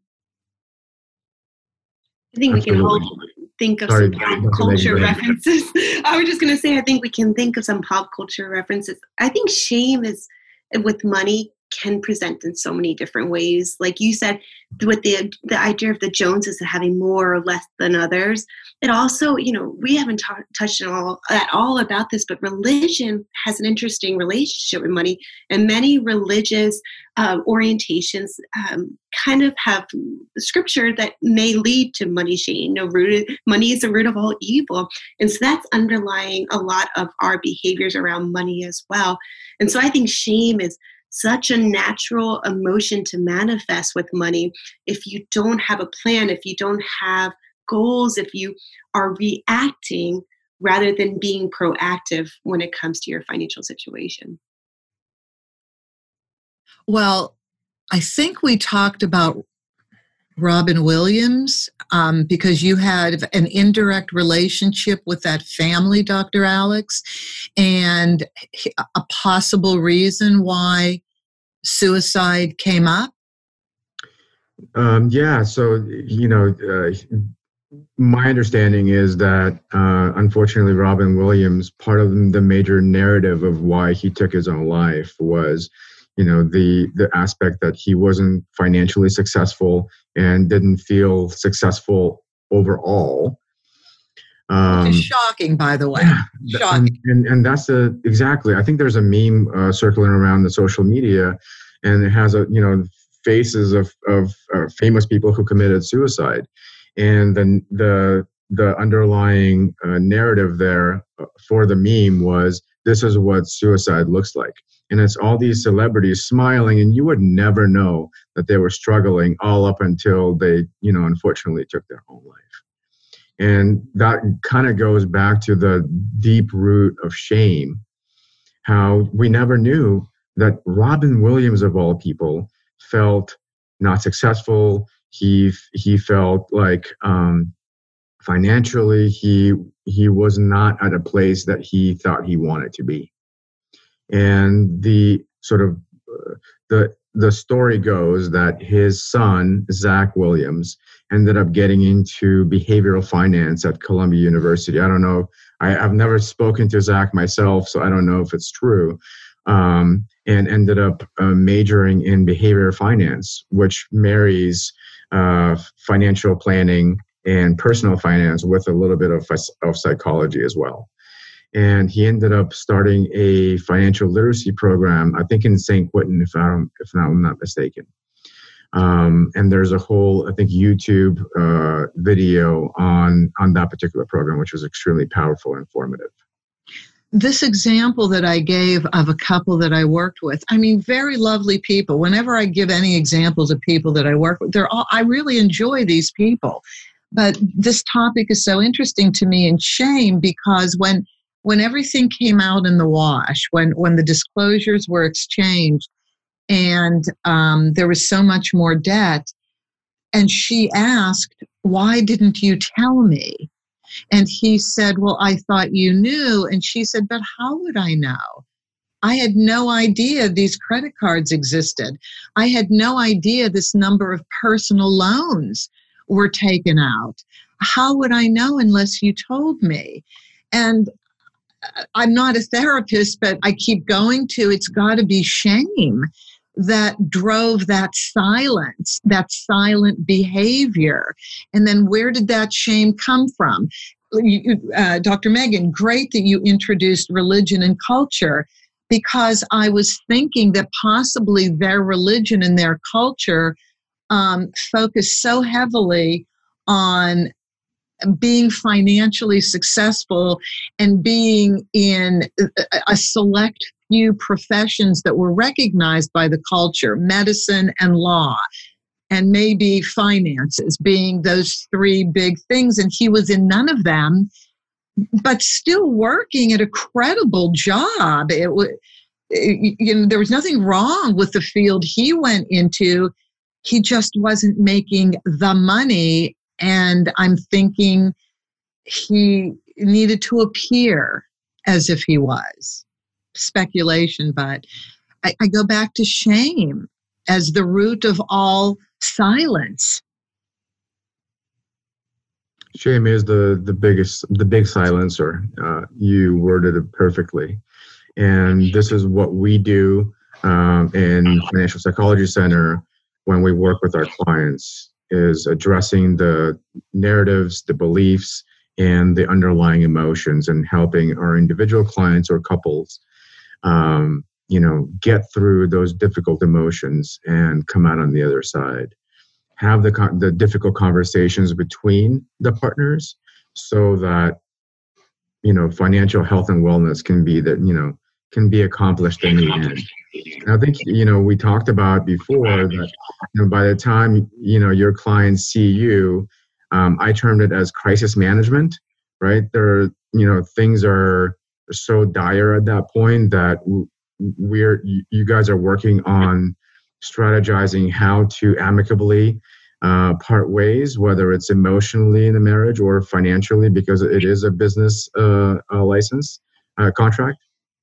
I think we can hold, think of
Sorry,
some pop culture references. I was just going to say, I think we can think of some pop culture references. I think shame is, with money, can present in so many different ways. Like you said, with the the idea of the Joneses having more or less than others, it also, you know, we haven't ta- touched at all, at all about this, but religion has an interesting relationship with money, and many religious uh, orientations um, kind of have scripture that may lead to money shame. You know, rooted, money is the root of all evil, and so that's underlying a lot of our behaviors around money as well. And so I think shame is such a natural emotion to manifest with money. If you don't have a plan, if you don't have goals, if you are reacting rather than being proactive when it comes to your financial situation.
Well, I think we talked about Robin Williams um, because you had an indirect relationship with that family, Doctor Alex, and a possible reason why suicide came up.
Um, yeah, so, you know, uh, my understanding is that, uh, unfortunately, Robin Williams, part of the major narrative of why he took his own life was, you know, the the aspect that he wasn't financially successful and didn't feel successful overall.
Um, Which is shocking, by the way.
Yeah,
shocking.
And, and and that's the exactly. I think there's a meme uh, circling around the social media, and it has a you know faces of of uh, famous people who committed suicide, and then the the underlying uh, narrative there for the meme was, this is what suicide looks like. And it's all these celebrities smiling, and you would never know that they were struggling all up until they, you know, unfortunately took their own life. And that kind of goes back to the deep root of shame, how we never knew that Robin Williams, of all people, felt not successful. He he felt like um, financially he he was not at a place that he thought he wanted to be. And the sort of uh, the the story goes that his son, Zach Williams, ended up getting into behavioral finance at Columbia University. I don't know. I, I've never spoken to Zach myself, so I don't know if it's true. Um, and ended up uh, majoring in behavior finance, which marries uh, financial planning and personal finance with a little bit of, of psychology as well. And he ended up starting a financial literacy program, I think in Saint Quentin, if, I don't, if not, I'm not mistaken. Um, and there's a whole, I think, YouTube uh, video on, on that particular program, which was extremely powerful and informative.
This example that I gave of a couple that I worked with, I mean, very lovely people. Whenever I give any examples of people that I work with, they're all, I really enjoy these people. But this topic is so interesting to me, and shame, because when when everything came out in the wash, when, when the disclosures were exchanged and um, there was so much more debt, and she asked, why didn't you tell me? And he said, well, I thought you knew. And she said, but how would I know? I had no idea these credit cards existed. I had no idea this number of personal loans were taken out. How would I know unless you told me? And I'm not a therapist, but I keep going to, it's got to be shame that drove that silence, that silent behavior. And then where did that shame come from? You, uh, Doctor Megan, great that you introduced religion and culture, because I was thinking that possibly their religion and their culture um, focus so heavily on being financially successful and being in a select few professions that were recognized by the culture, medicine and law, and maybe finances being those three big things. And he was in none of them, but still working at a credible job. It was, you know, there was nothing wrong with the field he went into. He just wasn't making the money. And I'm thinking he needed to appear as if he was. Speculation, but I, I go back to shame as the root of all silence.
Shame is the the biggest, the big silencer. Uh, you worded it perfectly, and this is what we do um, in Financial Psychology Center when we work with our clients, is addressing the narratives, the beliefs, and the underlying emotions, and helping our individual clients or couples, um, you know, get through those difficult emotions and come out on the other side. Have the con- the difficult conversations between the partners, so that, you know, financial health and wellness can be that, you know, can be accomplished in the end. And I think, you know, we talked about before that, you know, by the time, you know, your clients see you, um, I termed it as crisis management, right? There, you know, things are so dire at that point that we're, you guys are working on strategizing how to amicably uh, part ways, whether it's emotionally in the marriage or financially, because it is a business uh, a license uh, contract.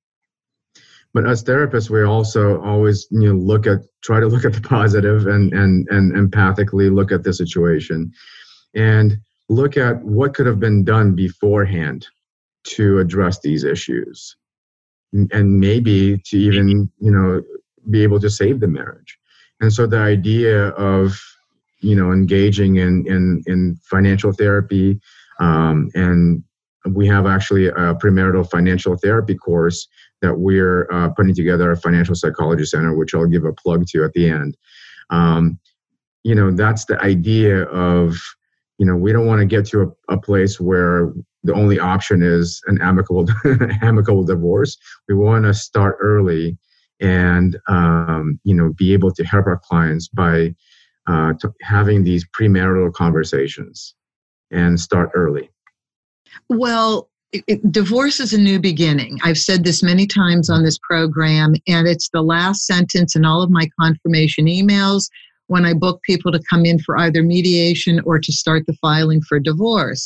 But as therapists, we also always, you know, look at, try to look at the positive and, and, and empathically look at the situation and look at what could have been done beforehand to address these issues, and maybe to even, you know, be able to save the marriage. And so the idea of, you know, engaging in, in, in financial therapy, um, and we have actually a premarital financial therapy course that we're uh, putting together at Financial Psychology Center, which I'll give a plug to at the end. Um, you know, that's the idea of, you know, we don't want to get to a, a place where the only option is an amicable amicable divorce. We want to start early and, um, you know, be able to help our clients by uh, t- having these premarital conversations and start early.
Well, it, it, divorce is a new beginning. I've said this many times on this program, and it's the last sentence in all of my confirmation emails when I book people to come in for either mediation or to start the filing for divorce.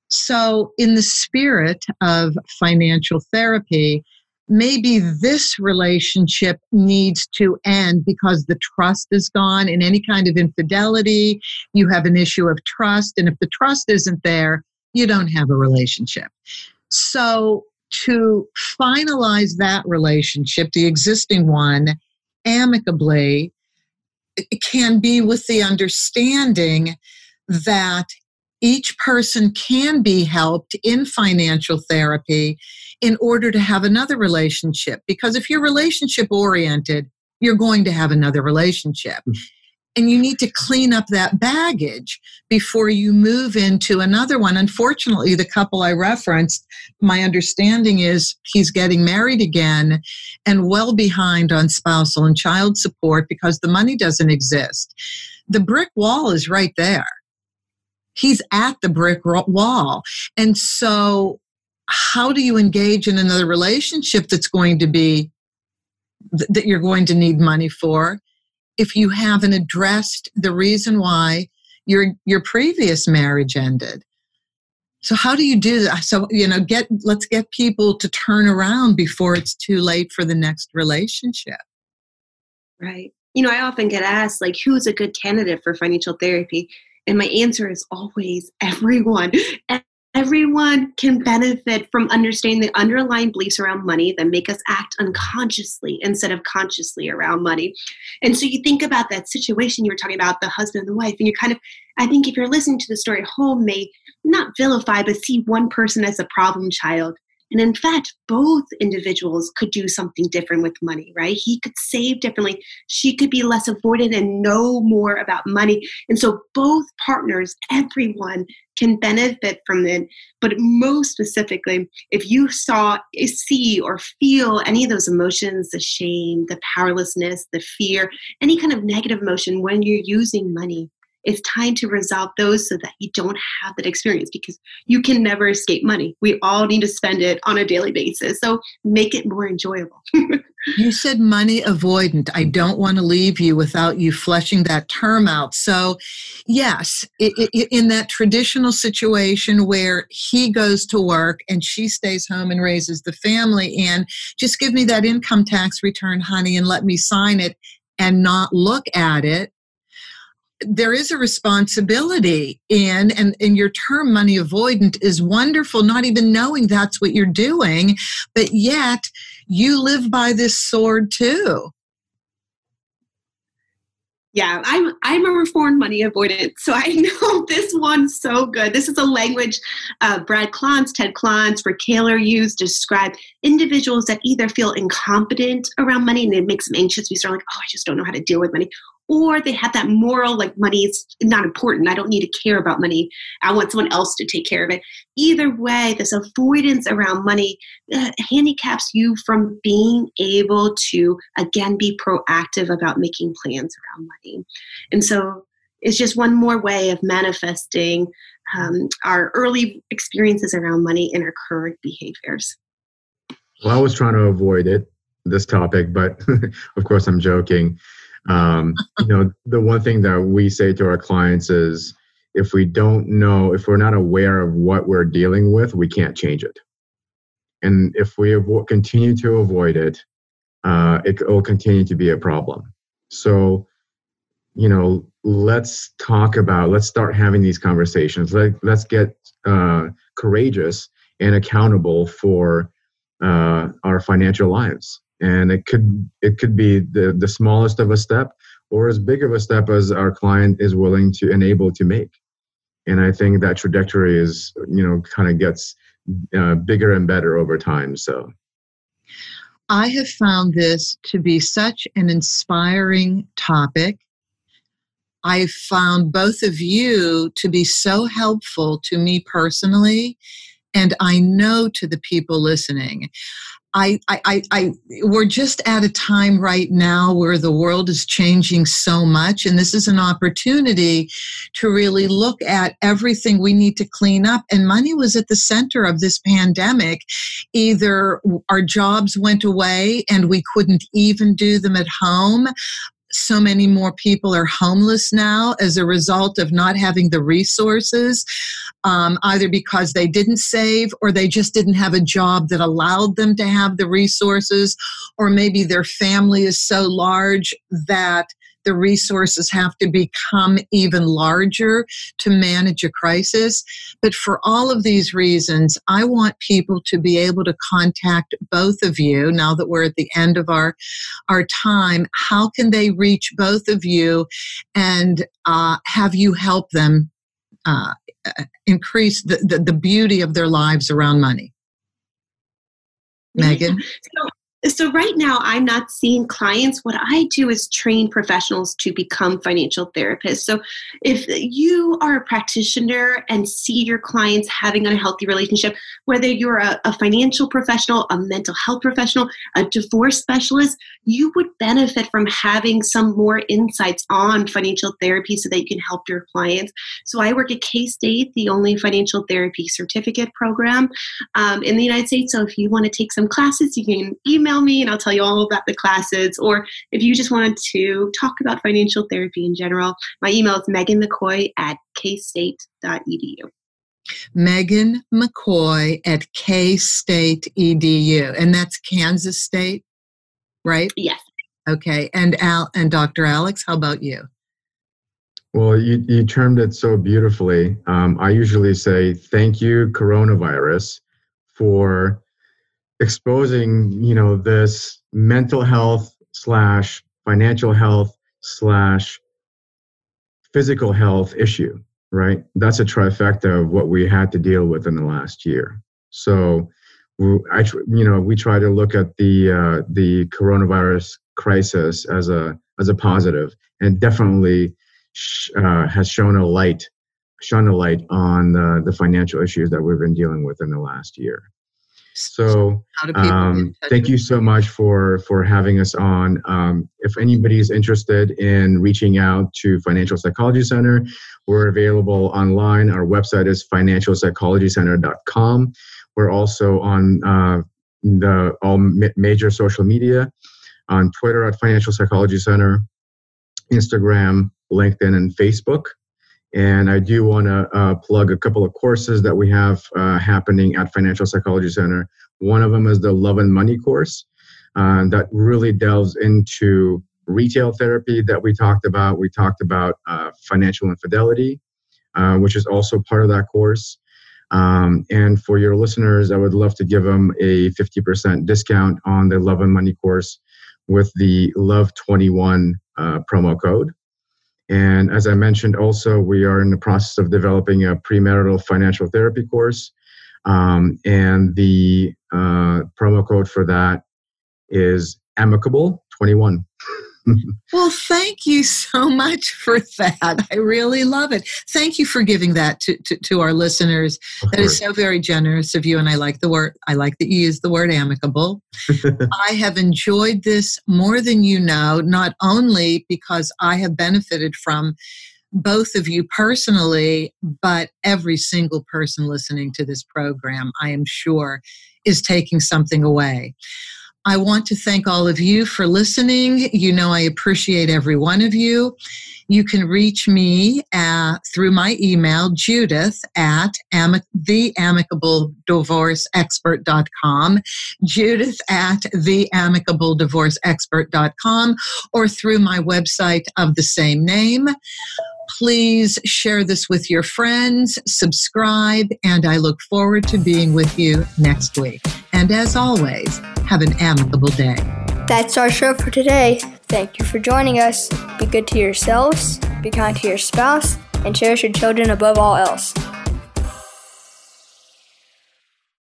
So in the spirit of financial therapy, maybe this relationship needs to end because the trust is gone. In any kind of infidelity, you have an issue of trust. And if the trust isn't there, you don't have a relationship. So to finalize that relationship, the existing one, amicably, it can be with the understanding that each person can be helped in financial therapy in order to have another relationship. Because if you're relationship oriented, you're going to have another relationship. Mm-hmm. And you need to clean up that baggage before you move into another one. Unfortunately, the couple I referenced, my understanding is he's getting married again and well behind on spousal and child support because the money doesn't exist. The brick wall is right there. He's at the brick wall. And so how do you engage in another relationship that's going to be, th- that you're going to need money for if you haven't addressed the reason why your your previous marriage ended? So how do you do that? So, you know, get let's get people to turn around before it's too late for the next relationship.
Right. You know, I often get asked, like, who's a good candidate for financial therapy? And my answer is always everyone. Everyone can benefit from understanding the underlying beliefs around money that make us act unconsciously instead of consciously around money. And so you think about that situation you were talking about, the husband and the wife, and you're kind of, I think if you're listening to the story at home, may not vilify, but see one person as a problem child. And in fact, both individuals could do something different with money, right? He could save differently. She could be less avoidant and know more about money. And so both partners, everyone can benefit from it. But most specifically, if you saw, see, or feel any of those emotions, the shame, the powerlessness, the fear, any kind of negative emotion when you're using money, it's time to resolve those so that you don't have that experience, because you can never escape money. We all need to spend it on a daily basis. So make it more enjoyable.
You said money avoidant. I don't want to leave you without you fleshing that term out. So yes, it, it, in that traditional situation where he goes to work and she stays home and raises the family, and just give me that income tax return, honey, and let me sign it and not look at it. There is a responsibility in, and, and your term money avoidant is wonderful, not even knowing that's what you're doing, but yet you live by this sword too.
Yeah, I'm I'm a reformed money avoidant, so I know this one so good. This is a language uh, Brad Klontz, Ted Klontz, Rick Kaler used to describe individuals that either feel incompetent around money and it makes them anxious. We start like, oh, I just don't know how to deal with money. Or they have that moral, like, money is not important. I don't need to care about money. I want someone else to take care of it. Either way, this avoidance around money uh, handicaps you from being able to, again, be proactive about making plans around money. And so it's just one more way of manifesting um, our early experiences around money in our current behaviors.
Well, I was trying to avoid it, this topic, but of course I'm joking. Um, you know, the one thing that we say to our clients is, if we don't know, if we're not aware of what we're dealing with, we can't change it. And if we avo- continue to avoid it, uh, it will continue to be a problem. So, you know, let's talk about, let's start having these conversations. Let, let's get uh, courageous and accountable for uh, our financial lives. And it could it could be the, the smallest of a step or as big of a step as our client is willing to and able to make. And I think that trajectory is, you know, kind of gets uh, bigger and better over time. So
I have found this to be such an inspiring topic. I've found both of you to be so helpful to me personally, and I know to the people listening. I, I, I, I, we're just at a time right now where the world is changing so much, and this is an opportunity to really look at everything we need to clean up. And money was at the center of this pandemic. Either our jobs went away and we couldn't even do them at home. So many more people are homeless now as a result of not having the resources, um, either because they didn't save or they just didn't have a job that allowed them to have the resources, or maybe their family is so large that the resources have to become even larger to manage a crisis. But for all of these reasons, I want people to be able to contact both of you now that we're at the end of our, our time. How can they reach both of you and uh, have you help them uh, increase the, the, the beauty of their lives around money? Megan?
So So right now, I'm not seeing clients. What I do is train professionals to become financial therapists. So if you are a practitioner and see your clients having an unhealthy relationship, whether you're a, a financial professional, a mental health professional, a divorce specialist, you would benefit from having some more insights on financial therapy so that you can help your clients. So I work at K-State, the only financial therapy certificate program um, in the United States. So if you want to take some classes, you can email me and I'll tell you all about the classes. Or if you just wanted to talk about financial therapy in general, my email is Megan McCoy at k state dot e d u.
Megan McCoy at k state dot e d u. And that's Kansas State, right?
Yes.
Okay. And Al and Doctor Alex, how about you?
Well, you, you termed it so beautifully. Um, I usually say, thank you, coronavirus, for exposing, you know, this mental health slash financial health slash physical health issue, right? That's a trifecta of what we had to deal with in the last year. So, I, you know, we try to look at the uh, the coronavirus crisis as a as a positive, and definitely sh- uh, has shown a light, shone a light on the, the financial issues that we've been dealing with in the last year. So um, thank you so much for, for having us on. Um, if anybody's interested in reaching out to Financial Psychology Center, we're available online. Our website is financial psychology center dot com. We're also on uh, the all ma- major social media, on Twitter at Financial Psychology Center, Instagram, LinkedIn, and Facebook. And I do want to uh, plug a couple of courses that we have uh, happening at Financial Psychology Center. One of them is the Love and Money course uh, that really delves into retail therapy that we talked about. We talked about uh, financial infidelity, uh, which is also part of that course. Um, and for your listeners, I would love to give them a fifty percent discount on the Love and Money course with the Love twenty-one uh, promo code. And as I mentioned, also, we are in the process of developing a premarital financial therapy course. Um, and the uh, promo code for that is amicable twenty-one.
Well, thank you so much for that. I really love it. Thank you for giving that to, to, to our listeners.
Of
that
course.
is so very generous of you. And I like the word, I like that you use the word amicable. I have enjoyed this more than you know, not only because I have benefited from both of you personally, but every single person listening to this program, I am sure, is taking something away. I want to thank all of you for listening. You know, I appreciate every one of you. You can reach me uh, through my email, Judith at amic- the amicable divorce expert dot com, Judith at the amicable divorce expert dot com, or through my website of the same name. Please share this with your friends, subscribe, and I look forward to being with you next week. And as always, have an amicable day.
That's our show for today. Thank you for joining us. Be good to yourselves, be kind to your spouse, and cherish your children above all else.